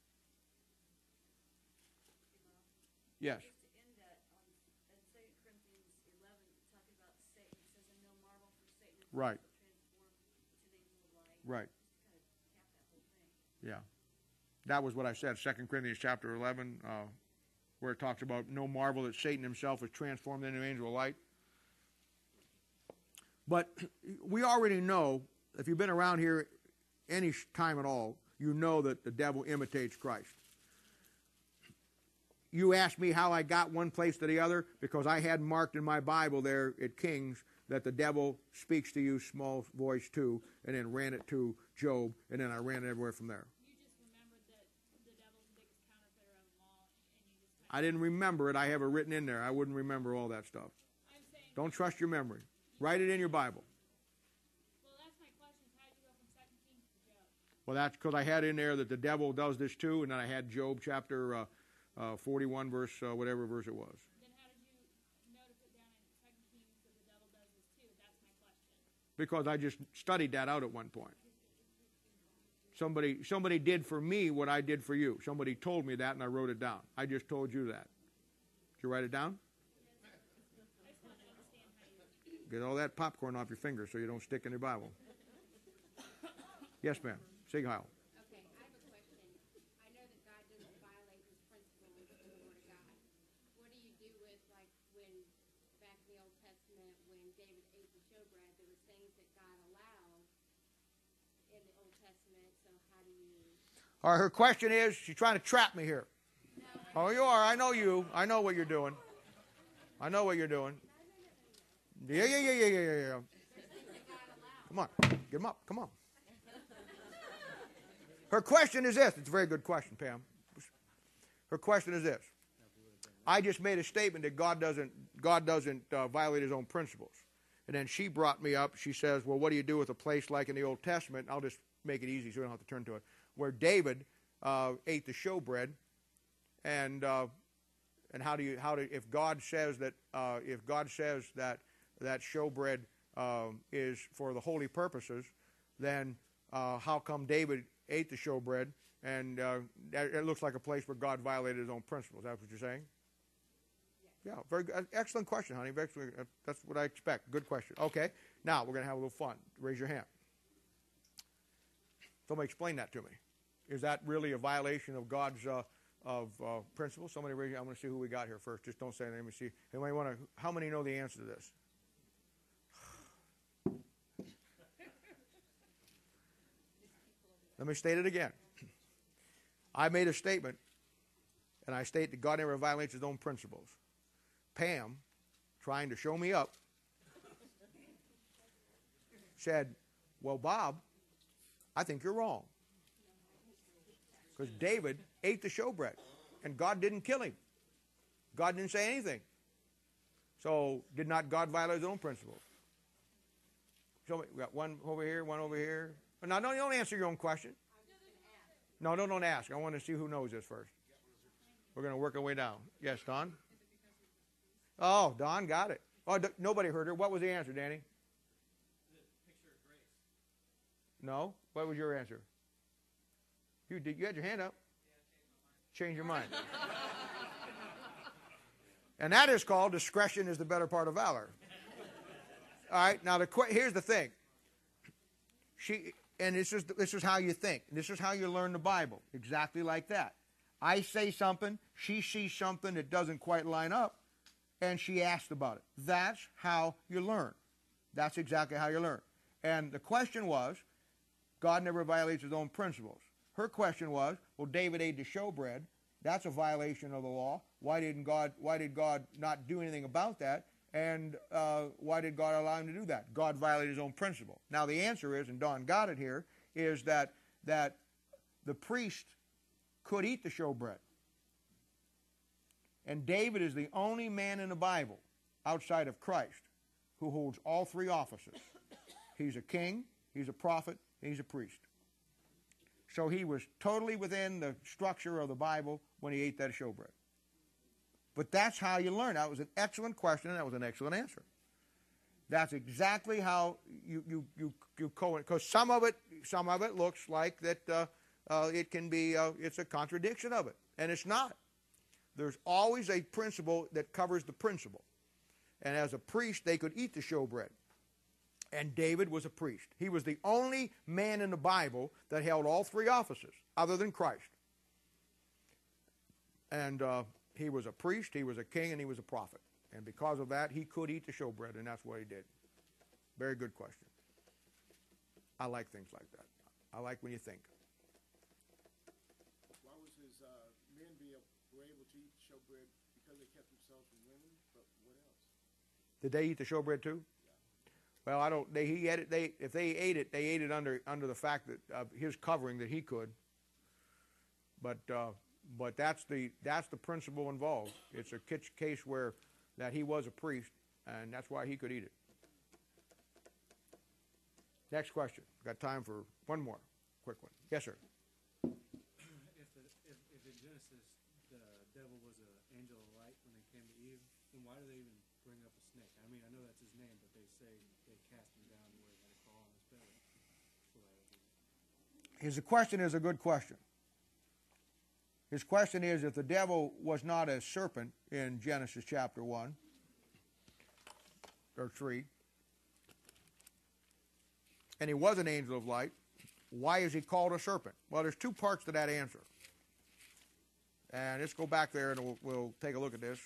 Yes. Just to end that, in 2 Corinthians 11, talking about Satan, it says, "And no marvel, for Satan is Right. transformed to the image of light." Right. Just to kind of cap that whole thing. Yeah. That was what I said, 2 Corinthians chapter 11, where it talks about no marvel that Satan himself is transformed into an angel of light. But we already know, if you've been around here any time at all, you know that the devil imitates Christ. You asked me how I got one place to the other, because I had marked in my Bible there at Kings that the devil speaks to you small voice too, and then ran it to Job, and then I ran it everywhere from there. You just remembered that the devil's the biggest counterfeiter of them all, and you just I didn't remember it. I have it written in there. I wouldn't remember all that stuff. I'm saying, Don't trust your memory. Write it in your Bible. well, that's my question. How did you go from 2 Kings to Job? Well, that's because I had in there that the devil does this too, and then I had Job chapter 41, verse whatever verse it was. Then how did you know to put down in 2 Kings that the devil does this too? That's my question. Because I just studied that out at one point. Somebody did for me what I did for you. Somebody told me that, and I wrote it down. I just told you that. Did you write it down? I just want to understand how you... Get all that popcorn off your fingers so you don't stick in your Bible. Yes, ma'am. Sig Heil. Okay, I have a question. I know that God doesn't violate his principles in the Word of God. What do you do with, like, when, back in the Old Testament, when David ate the showbread, there were things that God allowed in the Old Testament, so how do you... All right, her question is, she's trying to trap me here. Oh, you are. I know you. I know what you're doing. I know what you're doing. Yeah. Come on. Get him up. Come on. Her question is this. It's a very good question, Pam. Her question is this. I just made a statement that God doesn't violate his own principles. And then she brought me up. She says, well, what do you do with a place like in the Old Testament? I'll just make it easy so we don't have to turn to it. Where David ate the showbread, and how do if God says that that showbread is for the holy purposes, then how come David ate the showbread, and it looks like a place where God violated his own principles? That's what you're saying? Yeah, very good. Excellent question, honey. That's what I expect. Good question. Okay, now we're going to have a little fun. Raise your hand. Somebody explain that to me. Is that really a violation of God's principles? Somebody raise your hand. I'm going to see who we got here first. Just don't say anything. Let me see. How many know the answer to this? Let me state it again. I made a statement, and I state that God never violates his own principles. Pam, trying to show me up, said, well, Bob, I think you're wrong. Because David ate the showbread, and God didn't kill him. God didn't say anything. So, did not God violate his own principles? So, we got one over here, one over here. No, don't answer your own question. No, don't ask. I want to see who knows this first. We're going to work our way down. Yes, Don? Oh, Don got it. Oh, nobody heard her. What was the answer, Danny? The picture of grace. No? What was your answer? You had your hand up. Change your mind. And that is called discretion is the better part of valor. All right, now here's the thing. This is how you think. This is how you learn the Bible. Exactly like that. I say something, she sees something that doesn't quite line up, and she asks about it. That's how you learn. That's exactly how you learn. And the question was, God never violates his own principles. Her question was, well, David ate the showbread. That's a violation of the law. Why did God not do anything about that? And why did God allow him to do that? God violated his own principle. Now the answer is, and Don got it here, is that the priest could eat the showbread. And David is the only man in the Bible outside of Christ who holds all three offices. He's a king, he's a prophet, he's a priest. So he was totally within the structure of the Bible when he ate that showbread. But that's how you learn. That was an excellent question, and that was an excellent answer. That's exactly how you because some of it looks like that it can be it's a contradiction of it, and it's not. There's always a principle that covers the principle, and as a priest they could eat the showbread, and David was a priest. He was the only man in the Bible that held all three offices, other than Christ. And he was a priest, he was a king, and he was a prophet. And because of that, he could eat the showbread, and that's what he did. Very good question. I like things like that. I like when you think. Why was his men were able to eat showbread? Because they kept themselves from women, but what else? Did they eat the showbread too? Yeah. Well, I don't. If they ate it, they ate it under the fact that his covering that he could. But that's the principle involved. It's a case where that he was a priest, and that's why he could eat it. Next question. Got time for one more quick one. Yes, sir. If in Genesis the devil was an angel of light when they came to Eve, then why do they even bring up a snake? I mean, I know that's his name, but they say they cast him down to where he had to crawl on his belly. His question is a good question. His question is, if the devil was not a serpent in Genesis chapter 1 or 3, and he was an angel of light, why is he called a serpent? Well, there's two parts to that answer. And let's go back there and we'll take a look at this.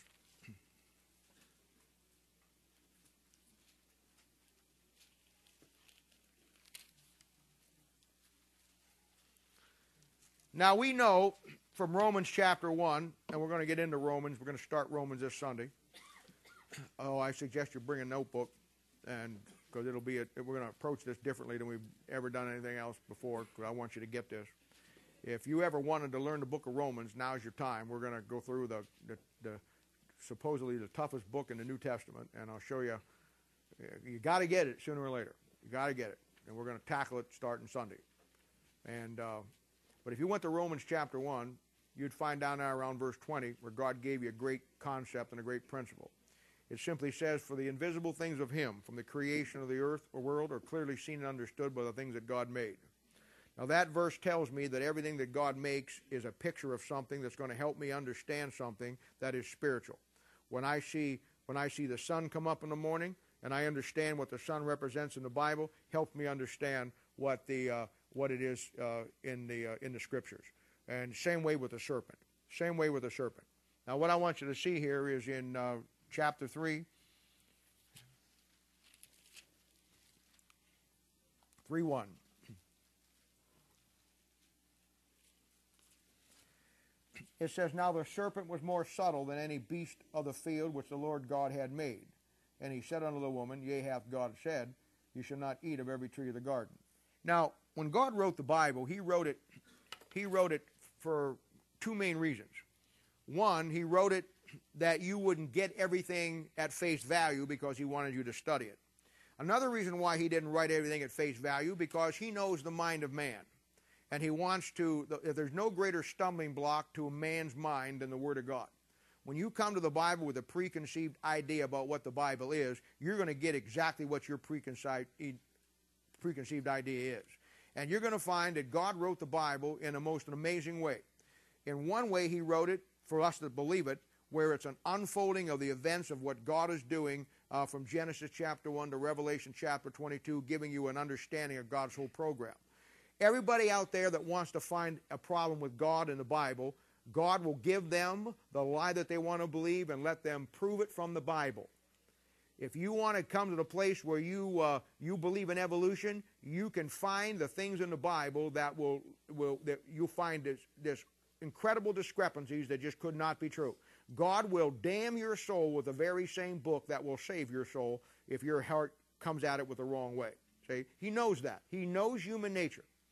Now we know from Romans chapter 1, and we're going to get into Romans. We're going to start Romans this Sunday. I suggest you bring a notebook, and because we're going to approach this differently than we've ever done anything else before, because I want you to get this. If you ever wanted to learn the book of Romans, now's your time. We're going to go through the supposedly the toughest book in the New Testament, and I'll show you. You got to get it sooner or later. You got to get it, and we're going to tackle it starting Sunday. And but if you went to Romans chapter 1, you'd find down there around verse 20 where God gave you a great concept and a great principle. It simply says, for the invisible things of him from the creation of the earth or world are clearly seen and understood by the things that God made. Now that verse tells me that everything that God makes is a picture of something that's going to help me understand something that is spiritual. When I see the sun come up in the morning and I understand what the sun represents in the Bible, helps me understand what it is in the Scriptures. And same way with the serpent. Same way with the serpent. Now what I want you to see here is in chapter 3, 3:1. It says, now the serpent was more subtle than any beast of the field which the Lord God had made. And he said unto the woman, yea, hath God said, you shall not eat of every tree of the garden. Now, when God wrote the Bible, he wrote it for two main reasons. One, he wrote it that you wouldn't get everything at face value because he wanted you to study it. Another reason why he didn't write everything at face value, because he knows the mind of man. And he wants to, if there's no greater stumbling block to a man's mind than the Word of God. When you come to the Bible with a preconceived idea about what the Bible is, you're going to get exactly what your preconceived idea is. And you're going to find that God wrote the Bible in a most amazing way. In one way, he wrote it for us to believe it, where it's an unfolding of the events of what God is doing from Genesis chapter 1 to Revelation chapter 22, giving you an understanding of God's whole program. Everybody out there that wants to find a problem with God in the Bible, God will give them the lie that they want to believe and let them prove it from the Bible. If you want to come to the place where you believe in evolution, you can find the things in the Bible that that you'll find this incredible discrepancies that just could not be true. God will damn your soul with the very same book that will save your soul if your heart comes at it with the wrong way. See? He knows that. He knows human nature.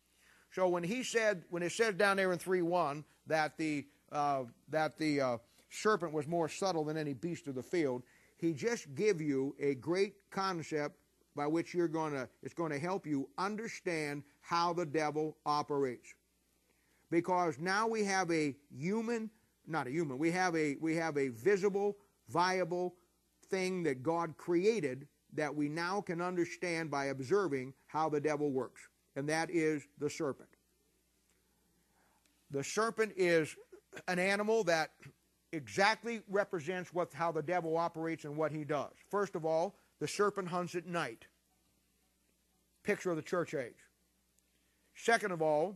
So when it says down there in 3:1 that the serpent was more subtle than any beast of the field, he just give you a great concept by which it's going to help you understand how the devil operates. Because now we have we have a visible, viable thing that God created that we now can understand by observing how the devil works, and that is the serpent. The serpent is an animal that exactly represents how the devil operates and what he does. First of all, the serpent hunts at night. Picture of the church age. Second of all,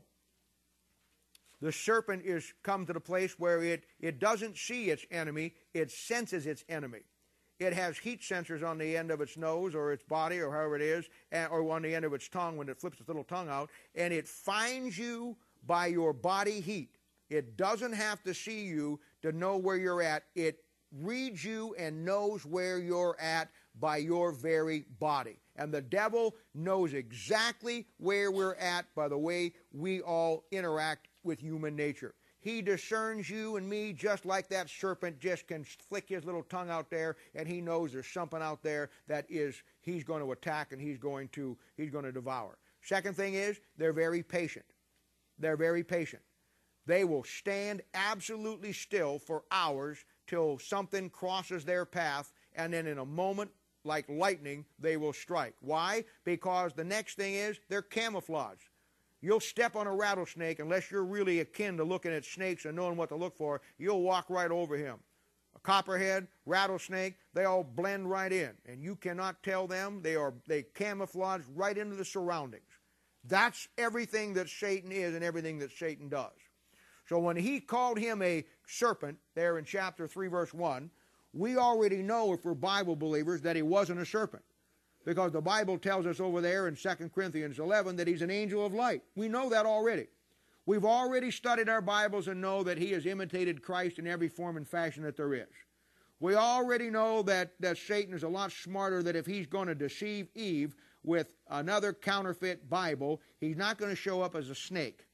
the serpent come to the place where it doesn't see its enemy, it senses its enemy. It has heat sensors on the end of its nose or its body or however it is, or on the end of its tongue when it flips its little tongue out, and it finds you by your body heat. It doesn't have to see you to know where you're at. It reads you and knows where you're at by your very body. And the devil knows exactly where we're at by the way we all interact with human nature. He discerns you and me just like that serpent just can flick his little tongue out there, and he knows there's something out there that he's going to attack and he's going to devour. Second thing is, they're very patient. They're very patient. They will stand absolutely still for hours till something crosses their path, and then in a moment, like lightning, they will strike. Why? Because the next thing is they're camouflaged. You'll step on a rattlesnake, unless you're really akin to looking at snakes and knowing what to look for, you'll walk right over him. A copperhead, rattlesnake, they all blend right in, and you cannot tell them. They camouflage right into the surroundings. That's everything that Satan is and everything that Satan does. So when he called him a serpent, there in chapter 3, verse 1, we already know, if we're Bible believers, that he wasn't a serpent. Because the Bible tells us over there in 2 Corinthians 11 that he's an angel of light. We know that already. We've already studied our Bibles and know that he has imitated Christ in every form and fashion that there is. We already know that Satan is a lot smarter, that if he's going to deceive Eve with another counterfeit Bible, he's not going to show up as a snake.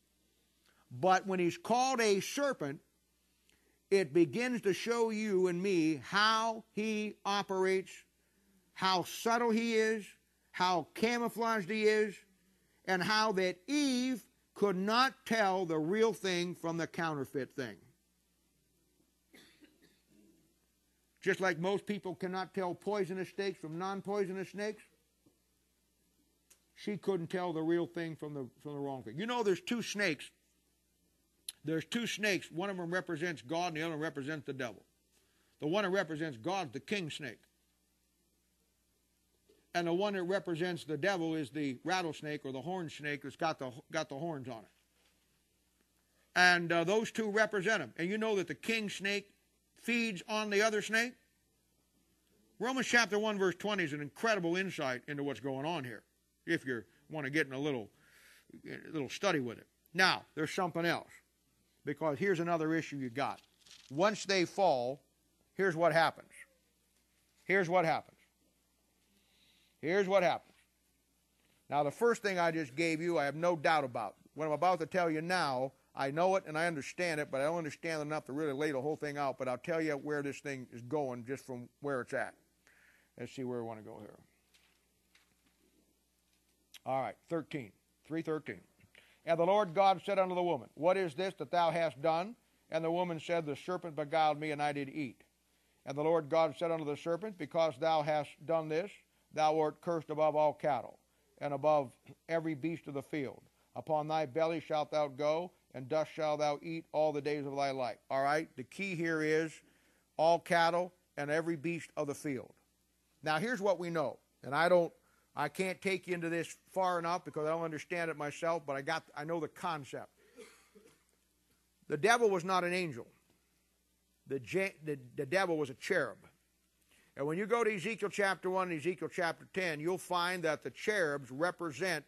But when he's called a serpent, it begins to show you and me how he operates, how subtle he is, how camouflaged he is, and how that Eve could not tell the real thing from the counterfeit thing. Just like most people cannot tell poisonous snakes from non-poisonous snakes, she couldn't tell the real thing from the wrong thing. You know, there's two snakes. There's two snakes. One of them represents God and the other one represents the devil. The one that represents God is the king snake. And the one that represents the devil is the rattlesnake or the horned snake that's got the horns on it. And those two represent him. And you know that the king snake feeds on the other snake? Romans chapter 1 verse 20 is an incredible insight into what's going on here, if you want to get in a little study with it. Now, there's something else, because here's another issue you got. Once they fall, here's what happens. Here's what happens. Here's what happens. Now, the first thing I just gave you, I have no doubt about. What I'm about to tell you now, I know it and I understand it, but I don't understand enough to really lay the whole thing out. But I'll tell you where this thing is going just from where it's at. Let's see where we want to go here. All right, 3:13. And the Lord God said unto the woman, What is this that thou hast done? And the woman said, The serpent beguiled me, and I did eat. And the Lord God said unto the serpent, Because thou hast done this, thou art cursed above all cattle, and above every beast of the field. Upon thy belly shalt thou go, and dust shalt thou eat all the days of thy life. All right, the key here is all cattle and every beast of the field. Now, here's what we know, and I can't take you into this far enough because I don't understand it myself, but I know the concept. The devil was not an angel. The devil was a cherub. And when you go to Ezekiel chapter 1 and Ezekiel chapter 10, you'll find that the cherubs represent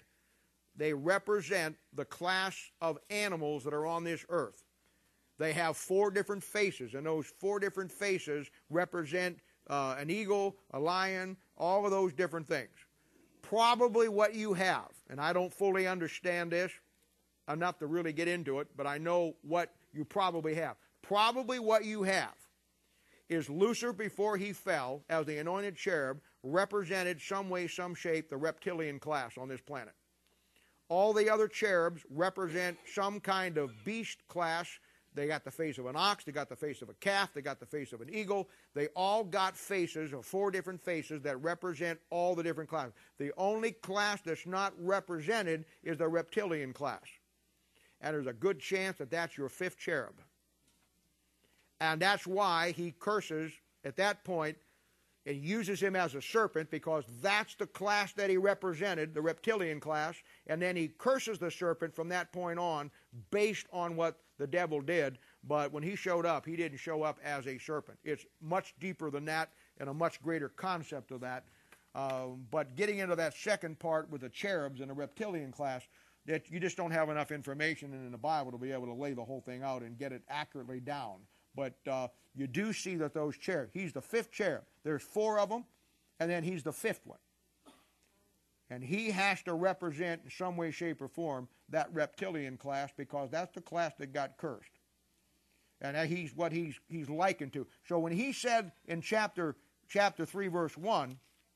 the class of animals that are on this earth. They have 4 different faces, and those 4 different faces represent an eagle, a lion, all of those different things. Probably what you have, and I don't fully understand this, enough to really get into it, but I know what you probably have. Probably what you have is Lucifer before he fell as the anointed cherub represented some way, some shape the reptilian class on this planet. All the other cherubs represent some kind of beast class. They got the face of an ox, they got the face of a calf, they got the face of an eagle. They all got faces, or 4 different faces, that represent all the different classes. The only class that's not represented is the reptilian class. And there's a good chance that that's your 5th cherub. And that's why he curses at that point and uses him as a serpent, because that's the class that he represented, the reptilian class, and then he curses the serpent from that point on based on what the devil did. But when he showed up, he didn't show up as a serpent. It's much deeper than that and a much greater concept of that. But getting into that second part with the cherubs and the reptilian class, that you just don't have enough information in the Bible to be able to lay the whole thing out and get it accurately down. But you do see that those cherubs, he's the 5th cherub. There's 4 of them, and then he's the 5th one. And he has to represent in some way, shape, or form that reptilian class, because that's the class that got cursed. And he's what he's likened to. So when he said in chapter 3, verse 1,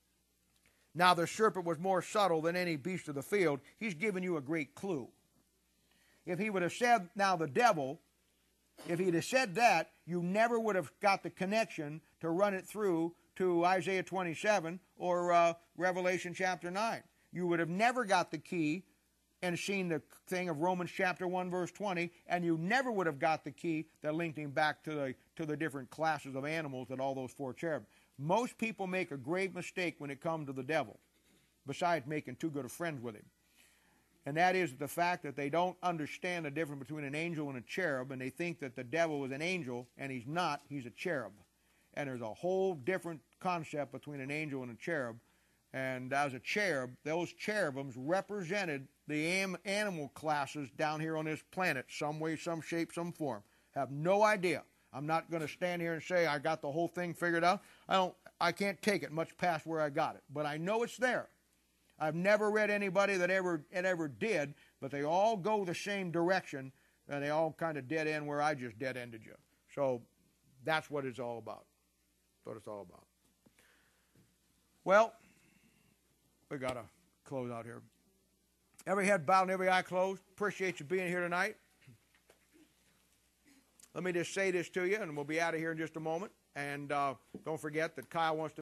now the serpent was more subtle than any beast of the field, he's given you a great clue. If he would have said, now the devil, if he'd have said that, you never would have got the connection to run it through to Isaiah 27 or Revelation chapter 9. You would have never got the key and seen the thing of Romans chapter 1, verse 20, and you never would have got the key that linked him back to the different classes of animals that all those 4 cherubs. Most people make a grave mistake when it comes to the devil, besides making too good of friends with him. And that is the fact that they don't understand the difference between an angel and a cherub, and they think that the devil is an angel, and he's not, he's a cherub. And there's a whole different concept between an angel and a cherub. And as a cherub, those cherubims represented the animal classes down here on this planet, some way, some shape, some form. Have no idea. I'm not going to stand here and say I got the whole thing figured out. I can't take it much past where I got it, but I know it's there. I've never read anybody that ever did, but they all go the same direction, and they all kind of dead end where I just dead ended you. So that's what it's all about. That's what it's all about. Well, we got to close out here. Every head bowed and every eye closed. Appreciate you being here tonight. Let me just say this to you, and we'll be out of here in just a moment. And don't forget that Kyle wants to